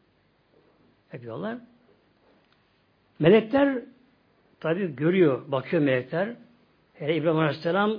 yapıyorlar. Melekler tabi görüyor, bakıyor melekler. Hele İbrahim Aleyhisselam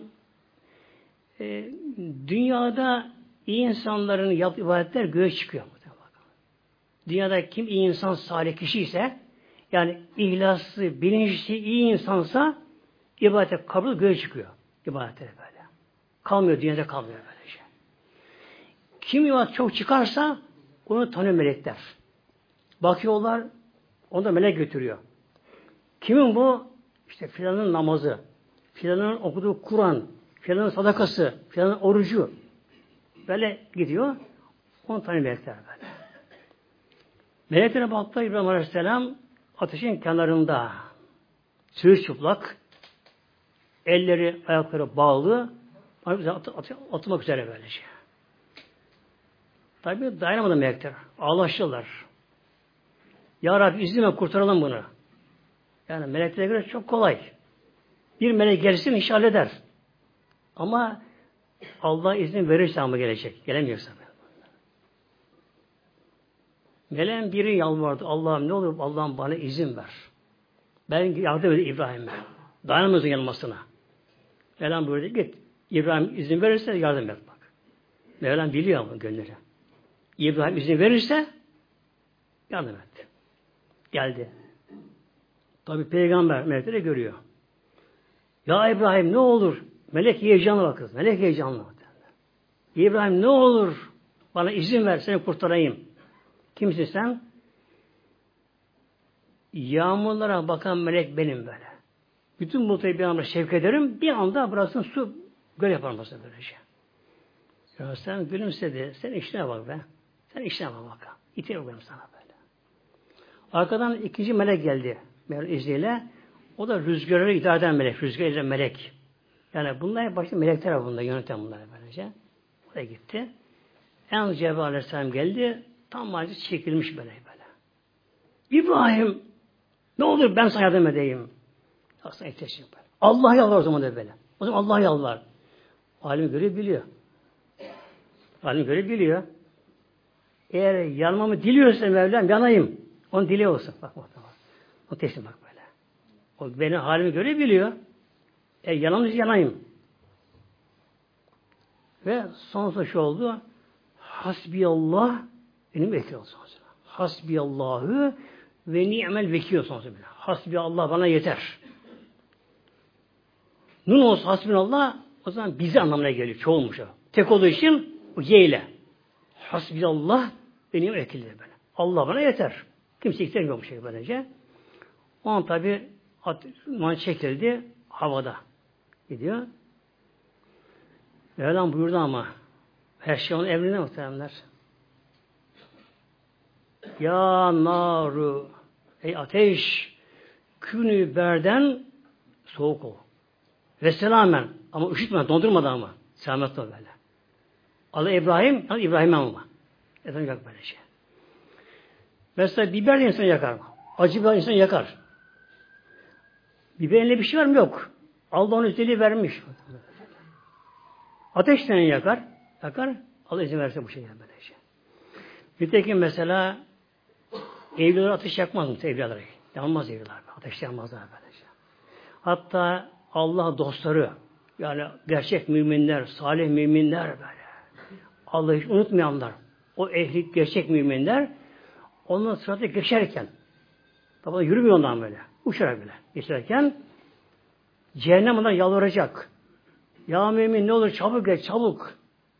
dünyada iyi insanların yaptığı ibadetler göğe çıkıyor. Dünyada kim iyi insan, salih kişi ise, yani ihlaslı, bilinçli, iyi insansa ibadete kabul göğe çıkıyor. İbadete böyle. Kalmıyor, dünyada kalmıyor böylece. Kim ibadet çok çıkarsa onu tanıyor melekler. Bakıyorlar, onu da melek götürüyor. Kimin bu? İşte filanın namazı, filanın okuduğu Kur'an, filanın sadakası, filanın orucu. Böyle gidiyor. Onu tanıyor melekler böyle. Meleklere baktı İbrahim Aleyhisselam ateşin kenarında. Çırılçıplak, elleri, ayakları bağlı, atılmak üzere böylece. Tabi dayanamadı melekler. Ağlaştılar. Ya Rabbi izin kurtaralım bunu. Yani meleklere göre çok kolay. Bir melek gelsin iş halleder. Ama Allah izin verirse ama gelecek. Gelemiyorsa. Meleğin biri yalvardı. Allah'ım ne olur Allah'ım bana izin ver. Ben yardım edeyim İbrahim'e. Dayanamıyorsun yanılmasına. Mevlam buyurdu git. İbrahim izin verirse yardım et bak. Mevlam biliyor ama gönlünü. İbrahim izin verirse yardım etti. Geldi. Tabi peygamber melekleri görüyor. Ya İbrahim ne olur? Melek heyecanlı bakın. Melek heyecanlı. İbrahim ne olur? Bana izin ver seni kurtarayım. Kimsin sen? Yağmurlara bakan melek benim böyle. Bütün bulutları bir anda şevk ederim. Bir anda burasını su göl yaparım mesela böylece. Ya sen gülümsedi. Sen işine bak be. Sen işine bak. İtiyor benim sana böyle. Arkadan ikinci melek geldi. İzniyle. O da rüzgarı idare eden melek. Rüzgar eden melek. Yani bunlar başta melekler var bunda. Yöneten bunlar böylece. Oraya gitti. En Cebrail Aleyhisselam geldi. Tam ağacı çekilmiş böyle. İbrahim ne olur ben sana yardım edeyim. Aslında ihtiyaçım böyle. Allah yalvar o zaman da böyle. O zaman Allah yalvar. Alim görebiliyor. Alim görebiliyor. Eğer yanmamı diliyorsa Mevlam yanayım. Onu diliyor olsun. Bak. O teslim bak böyle. O benim halimi görebiliyor. Yanamız yanayım. Ve sonrasında şu oldu. Hasbiyallah benim vekil olsun. Hasbiyallahu ve ni'mel vekil olsun. Hasbiyallah bana yeter. Nun olsa hasbiyallah o zaman bizi anlamına geliyor. Çoğulmuş o. Tek olduğu için o ye ile. Hasbiyallah ve ni'mel vekildir böyle. Allah bana yeter. Kimse istemiyor bu şey böylece. O an tabi çekildi havada. Gidiyor. Mevlam buyurdu ama her şey onun emrine muhteremler. Ya naru ey ateş künü berden soğuk ol. Ve selamen ama üşütme, dondurmadan ama. Selametle böyle. Allah İbrahim, İbrahim'e ama. Efendim yok böyle şey. Mesela biber de insanı yakar. Acı biber insanı yakar. Biberinde bir şey var mı? Yok. Allah onun özelliği vermiş. Ateşten yakar. Allah izin verirse bu şey böyle şey. Nitekim mesela evliler ateş yakmaz mı? Evliler. Yanmaz evliler. Ateş yanmazlar böyle şey. Hatta Allah dostları yani gerçek müminler, salih müminler böyle. Allah'ı hiç unutmayanlar. O ehli gerçek müminler ondan sırada geçerken tabi yürümüyor ondan böyle. Uçarak böyle geçerken cehennem ondan yalvaracak. Ya mümin ne olur çabuk geç çabuk.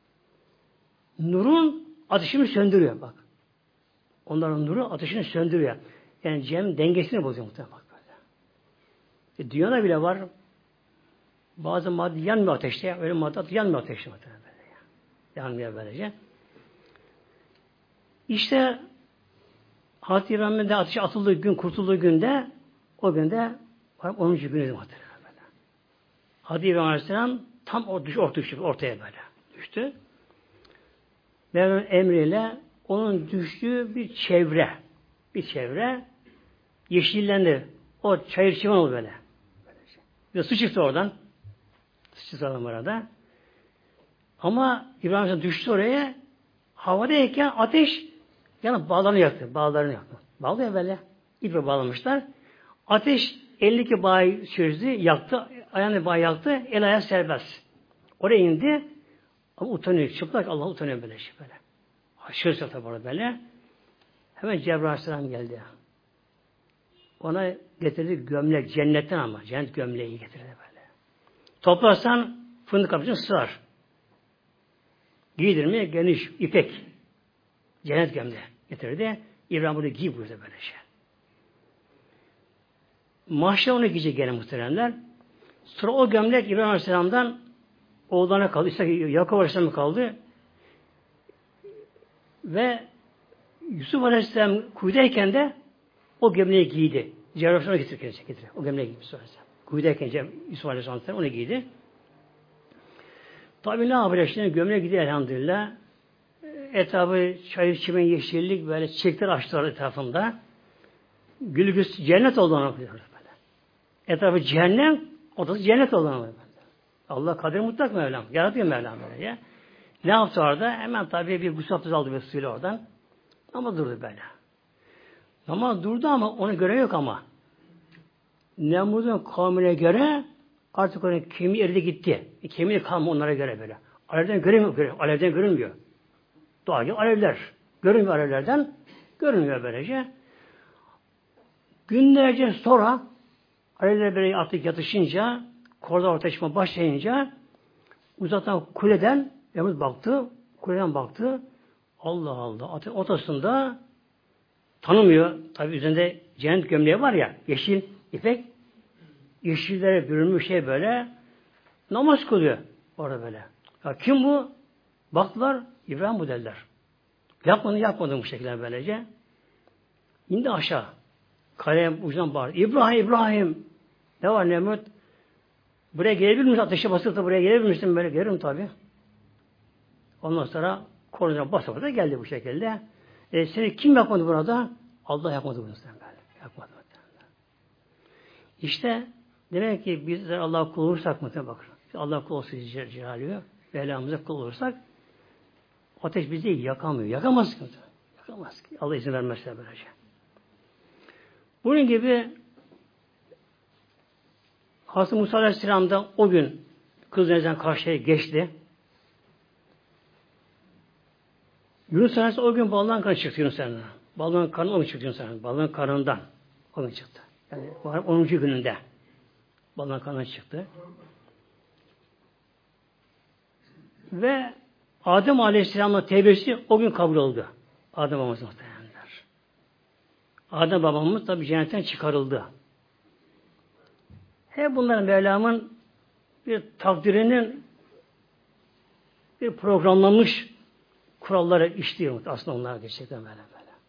Nurun ateşini söndürüyor bak. Onların nuru ateşini söndürüyor. Yani cehennem dengesini bozuyor muhtemelen bak böyle. Dünyada bile var. Bazı madde yanmıyor ateşte. Öyle madde yanmıyor ateşte muhtemelen böyle. Yanmıyor böylece. İşte Hazreti İbrahim'in de ateşe atıldığı gün, kurtulduğu günde o günde 10. günü muhtemelen böyle. Hazreti İbrahim Aleyhisselam tam ortaya böyle düştü. Mevlam'ın emriyle onun düştüğü bir çevre yeşillendi. O çayır çimen oldu böyle. Bir su çıktı oradan. Su çıktı orada. Ama İbrahim düştü oraya. Havadayken ateş yani bağlarını yaktı. Bağlıyor böyle. İpe bağlamışlar. Ateş 52 bağı çözdü, yaktı. Ayağını bağı yaktı. El ayağı serbest. Oraya indi. Ama utanıyor. Çıplak Allah utanıyor böyle şey böyle. Aşırı tabi orada böyle. Hemen Cebrail Aleyhisselam geldi. Ona getirdi gömlek. Cennetten ama. Cennet gömleği getirdi böyle. Toplarsan fındık kapıcını sığar. Giydirmeye geniş, ipek. Cennet gömleği getirdi. İbrahim bunu giy buyurdu böyle şey. Mahşer onu giyecek gene muhteremler. Sonra o gömlek İbrahim Aleyhisselam'dan oğlana kaldı. İşte Yakup Aleyhisselam kaldı. Ve Yusuf Aleyhisselam kuyudayken de o gömleği giydi. Cebrail Aleyhisselam getir. O gömleği giydi Yusuf Aleyhisselam. Kuyudayken Yusuf Aleyhisselam onu giydi. Tabi ne yapacak şimdi? Gömleği gidiyor elhamdülillah. Etrafı çayır çimen yeşillik böyle çiçekler açtılar etrafında. Gülgüs cennet olduğunu anlıyor böyle. Etrafı cehennem, ortası cennet olduğunu anlıyor. Allah kadir mutlak Mevlam. Yaratıyor Mevlam böyle ya. Ne yaptı orada? Hemen tabii bir gusül abdesti aldı bir suyla oradan. Ama durdu böyle. Ama durdu ama ona göre yok ama. Nemrut'un kavmine göre artık onun kemiği eridi gitti. Kemiği kalma onlara göre böyle. Alevden görünmüyor. Alevden görünmüyor. Doğal gibi alevler. Görünmüyor alevlerden. Görünmüyor böylece. Günlerce sonra alevler böyle artık yatışınca korda ortaya çıkma başlayınca uzaktan kuleden Nemrut baktı. Kuleden baktı. Allah Allah. Ortasında tanımıyor. Tabi üzerinde cennet gömleği var ya. Yeşil ipek. Yeşillere bürünmüş şey böyle. Namaz kılıyor. Orada böyle. Ya kim bu? Baktılar. İbrahim bu dediler. Yapmadı bu şekilde böylece. İndi aşağı. Kaleye ucundan bağırdı. İbrahim. Ne var Nemrut? Buraya gelebilir misin? Ateşe basıp da buraya gelebilir misin? Böyle gelirim tabi. Ondan sonra korunca basa geldi bu şekilde. Seni kim yapmadı burada? Allah yapmadı bunu. Yapmadı. İşte demek ki bizler Allah'a kul olursak mı? Bakın. Allah kul olsun Celaluhu. Mevlamıza kul olursak ateş bizi yakamıyor. Yakamaz ki. Yakamaz ki. Allah izin vermezse böylece. Bunun gibi Hazreti Musa Aleyhisselam da o gün Kızıldeniz'den karşıya geçti. Yunus Aleyhisselam o gün balığın karnı çıktı Yunus Aleyhisselam. Balığın karnı onun çıktı Yunus Aleyhisselam. Balığın karnından onun çıktı. Yani 10. gününde balığın karnından çıktı. Ve Adem Aleyhisselam'la tevbesi o gün kabul oldu. Adem babamız muhtemelenler. Adem babamız tabi cennetten çıkarıldı. Hep bunların Mevlam'ın bir takdirinin bir programlanmış kuralları işliyor. Aslında onlar gerçekten böyle.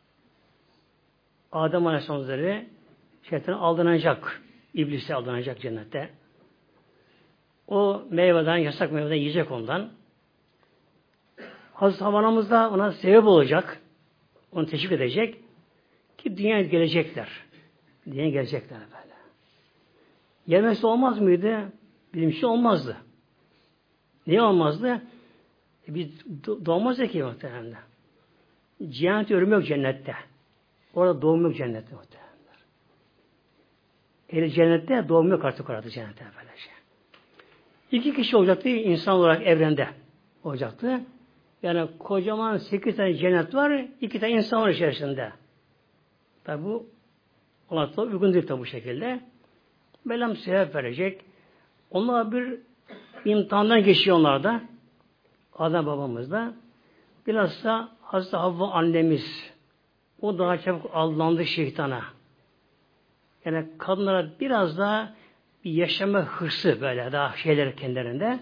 Adem Aleyhisselam şeytan aldanacak. İblise aldanacak cennette. O meyveden, yasak meyveden yiyecek ondan. Hazreti Havanamız da ona sebep olacak. Onu teşvik edecek. Ki dünyaya gelecekler. Dünyaya gelecekler böyle. Yemesi olmaz mıydı? Bizim için olmazdı. Niye olmazdı? Biz doğmaz ki muhtemelen. Cennet ölüm yok cennette. Orada doğum yok cennette muhtemelen. Cennette doğum yok artık orada cennette böylece. 2 kişi olacaktı insan olarak evrende olacaktı. Yani kocaman 8 tane cennet var, 2 tane insan var içerisinde. Tabi bu ona da uygun değil tabi bu şekilde. Mevlam sebep verecek. Onlar bir imtihandan geçiyor onlar da. Adem babamız da. Bilhassa Hazreti Havva annemiz o daha çabuk aldandı şeytana. Yani kadınlara biraz daha bir yaşama hırsı böyle daha şeyler kendilerinde.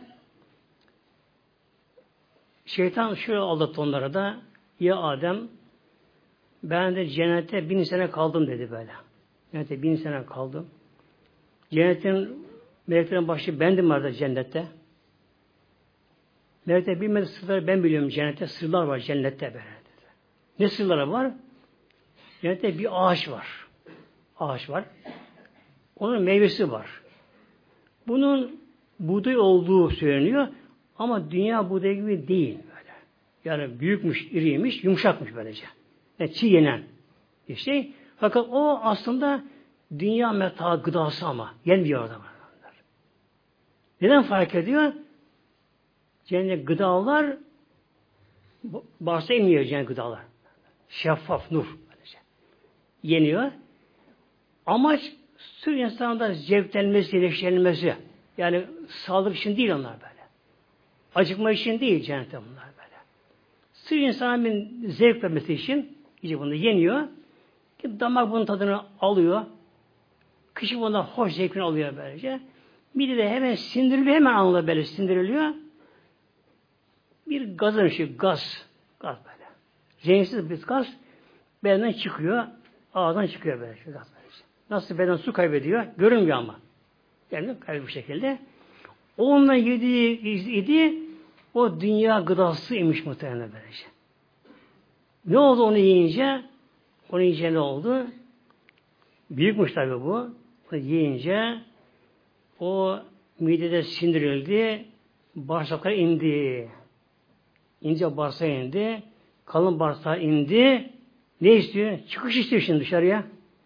Şeytan şöyle aldattı onlara da ya Adem ben de cennete 1000 sene kaldım dedi böyle. Cennete 1000 sene kaldım. Cennetin meleklerin başı bendim vardı cennette. Melekler bilmedi sırları ben biliyorum cennette. Sırlar var cennette böyle. Ne sırları var? Cennette bir ağaç var. Ağaç var. Onun meyvesi var. Bunun buğday olduğu söyleniyor ama dünya buğday gibi değil böyle. Yani büyükmüş, iriymiş, yumuşakmış böylece. Yani çiğ yenen bir şey. Fakat o aslında dünya meta gıdası ama. Yenmiyor orada. Neden fark ediyor? Cennet gıdalar bağırsa inmiyor cennet gıdalar. Şeffaf, nur. Böylece. Yeniyor. Amaç sırf insanda zevklenmesi, iyileştirilmesi. Yani sağlık için değil onlar böyle. Acıkma için değil cennette bunlar böyle. Sırf insanın bir zevk vermesi için iyice bunu yeniyor. Ki damak bunun tadını alıyor. Kişi bundan hoş zevkini alıyor böylece. Midede hemen sindiriliyor, hemen anında böyle sindiriliyor. Bir gazın ışığı, gaz. Gaz böyle. Renksiz bir gaz bedenden çıkıyor, ağızdan çıkıyor böyle. Gaz böyle. Nasıl beden su kaybediyor? Görünmüyor ama. Yani kaybı bir şekilde. Onunla yediği o dünya gıdası imiş muhtemelen böylece. Ne oldu onu yiyince? Onu yiyince ne oldu? Büyükmüş tabi bu. Onu yiyince o midede sindirildi, bağırsaklara indi. İnce bağırsağa indi, kalın bağırsağa indi. Ne istiyor? Çıkış istiyor şimdi dışarıya.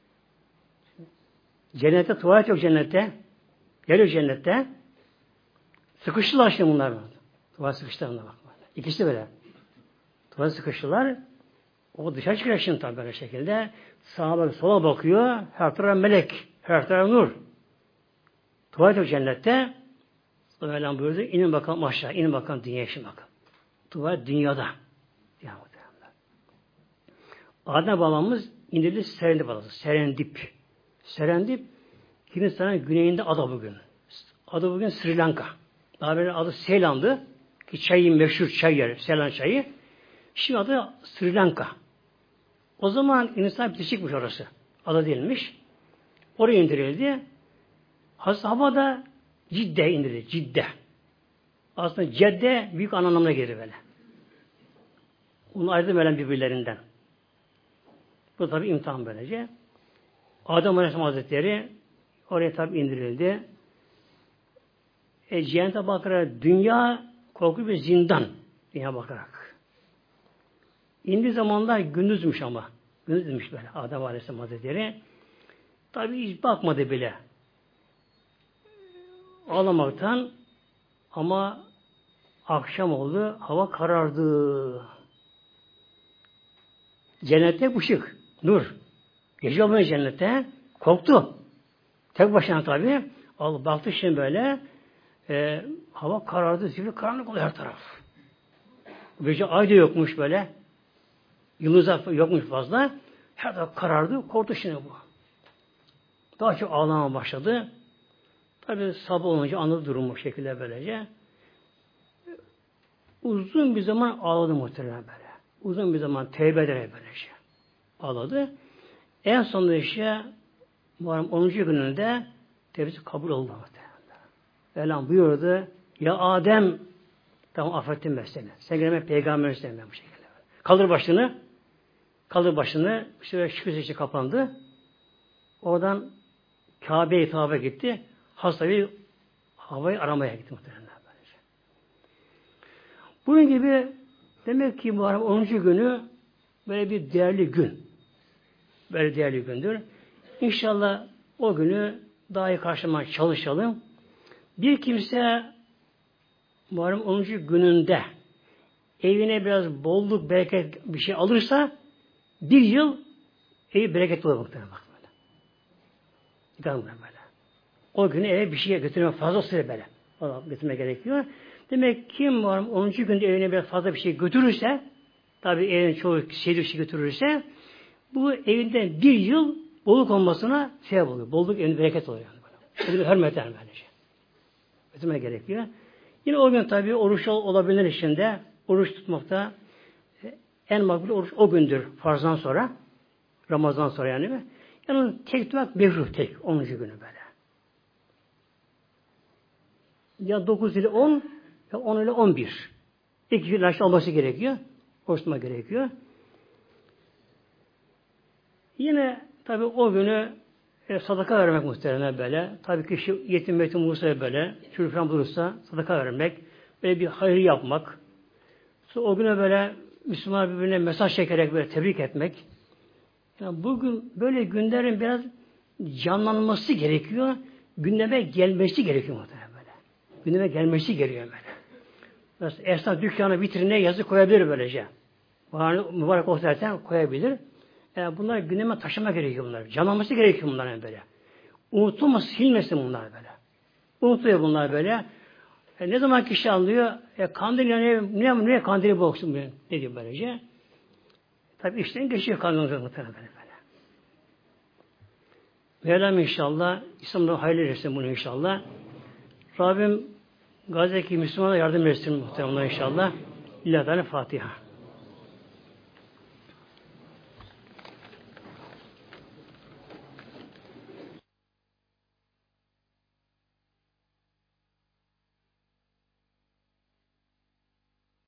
Cennette tuvalet yok cennette. Yer yok cennette. Sıkıştılar şimdi bunlar. Tuvalet sıkıştılar bunlar bak. İkisi de böyle. Tuvalet sıkıştılar. O dışarı çıkıyor şimdi tabi böyle şekilde. Sağa bak, sola bakıyor. Her taraf melek. Her taraf nur. Tuvalet yok cennette. Mevlam buyurdu. İnin bakalım aşağı. İnin bakalım dünyaya şimdi bakalım. Tuvalet dünyada. Adem babamız indirildi Serendip adası. Serendip. Serendip Hindistan'ın güneyinde ada bugün. Adı bugün Sri Lanka. Daha böyle adı Seylan'dı. Ki çayı meşhur çay yeri. Seylan çayı. Şimdi adı Sri Lanka. O zaman Hindistan bitişikmiş orası. Ada değilmiş. Oraya indirildi. Hazreti Havva da Cidde indirildi. Cidde. Aslında Cedde büyük anlamına gelir böyle. Onu ayrı veren birbirlerinden. Bu tabi imtihan böylece. Adem Aleyhisselam Hazretleri oraya tabi indirildi. Cennete bakarak dünya korkunç bir zindan. Dünya bakarak. İndiği zamanlar gündüzmüş ama. Gündüzmüş böyle Adem Aleyhisselam Hazretleri. Tabi hiç bakmadı bile. Ağlamaktan ama akşam oldu. Hava karardı. Cennette ışık. Nur. Gece olmuyor cennette. Korktu. Tek başına tabi. Allah baktı şimdi böyle hava karardı. Zifiri karanlık oluyor her taraf. Gece ay da yokmuş böyle. Yıldızlar yokmuş fazla. Her taraf karardı. Korktu şimdi bu. Daha çok ağlamaya başladı. Tabi sabah olunca anladı durumu şekilde böylece. Uzun bir zaman ağladı muhtemelen böyle. Uzun bir zaman tevbe ederek böylece. Ağladı. En sonunda işte Muharrem 10. gününde tevbesi kabul oldu muhtemelen. Velham buyurdu. Ya Adem tamam affettim ben seni. Sen gelme peygamberin seni ben bu şekilde. Kaldır başını. Kaldır başını. İşte şükür secde kapandı. Oradan Kabe'ye hitaba gitti. Hastayı havayı aramaya gitti muhtemelen. Bunun gibi demek ki Muharrem 10. günü böyle bir değerli gün. Böyle değerli gündür. İnşallah o günü daha iyi karşılamaya çalışalım. Bir kimse Muharrem 10. gününde evine biraz bolluk, bereket bir şey alırsa bir yıl evi bereketli olur muhtemelen. Yıkanır böyle. O günü eve bir şey götürme fazlasıyla böyle. Götürme gerekiyor. Demek ki Muharrem 10. günde evine biraz fazla bir şey götürürse, tabi evine çoğu bir şey götürürse, bu evinde bir yıl bolluk olmasına sebep oluyor. Bolluk evinde bereket oluyor. Yani. Hürmeten böylece. Götürme gerekiyor. Yine o gün tabi oruç olabilir içinde. Oruç tutmakta en makbul oruç o gündür. Farzdan sonra. Ramazan sonra yani. Yani tek tutmak mekruh tek. 10. günü böyle. Ya 9 ile 10 ya 10 ile 11. İki gün aşağı olması gerekiyor. Oruç tutmak gerekiyor. Yine tabi o günü sadaka vermek muhtemelen böyle. Tabi kişi yetim metin bulursa böyle, çocuk falan bulursa sadaka vermek, böyle bir hayır yapmak. Sonra o güne böyle Müslüman birbirine mesaj çekerek böyle tebrik etmek. Yani bugün böyle günlerin biraz canlanması gerekiyor. Gündeme gelmesi gerekiyor muhtemelen böyle. Gündeme gelmesi gerekiyor böyle. Mesela esnaf dükkanı vitrine yazı koyabilir böylece. Mübarek olsa koyabilir. Yani bunlar gündeme taşıma gerekiyor bunlar. Canlanması gerekiyor bunlar yani böyle. Unutulması, silmesin bunlar böyle. Unutuyor bunlar böyle. Ne zaman kişi anlıyor? Kandil yani ne kandili boksun ne diyor böylece? Tabi işten geçiyor kandil muhtemelen böyle. Mevlam inşallah İslam'da hayırlı etsin bunu inşallah. Rabbim Gazze'deki Müslümanlara yardım etsin muhtemelen inşallah. İlla Fatiha.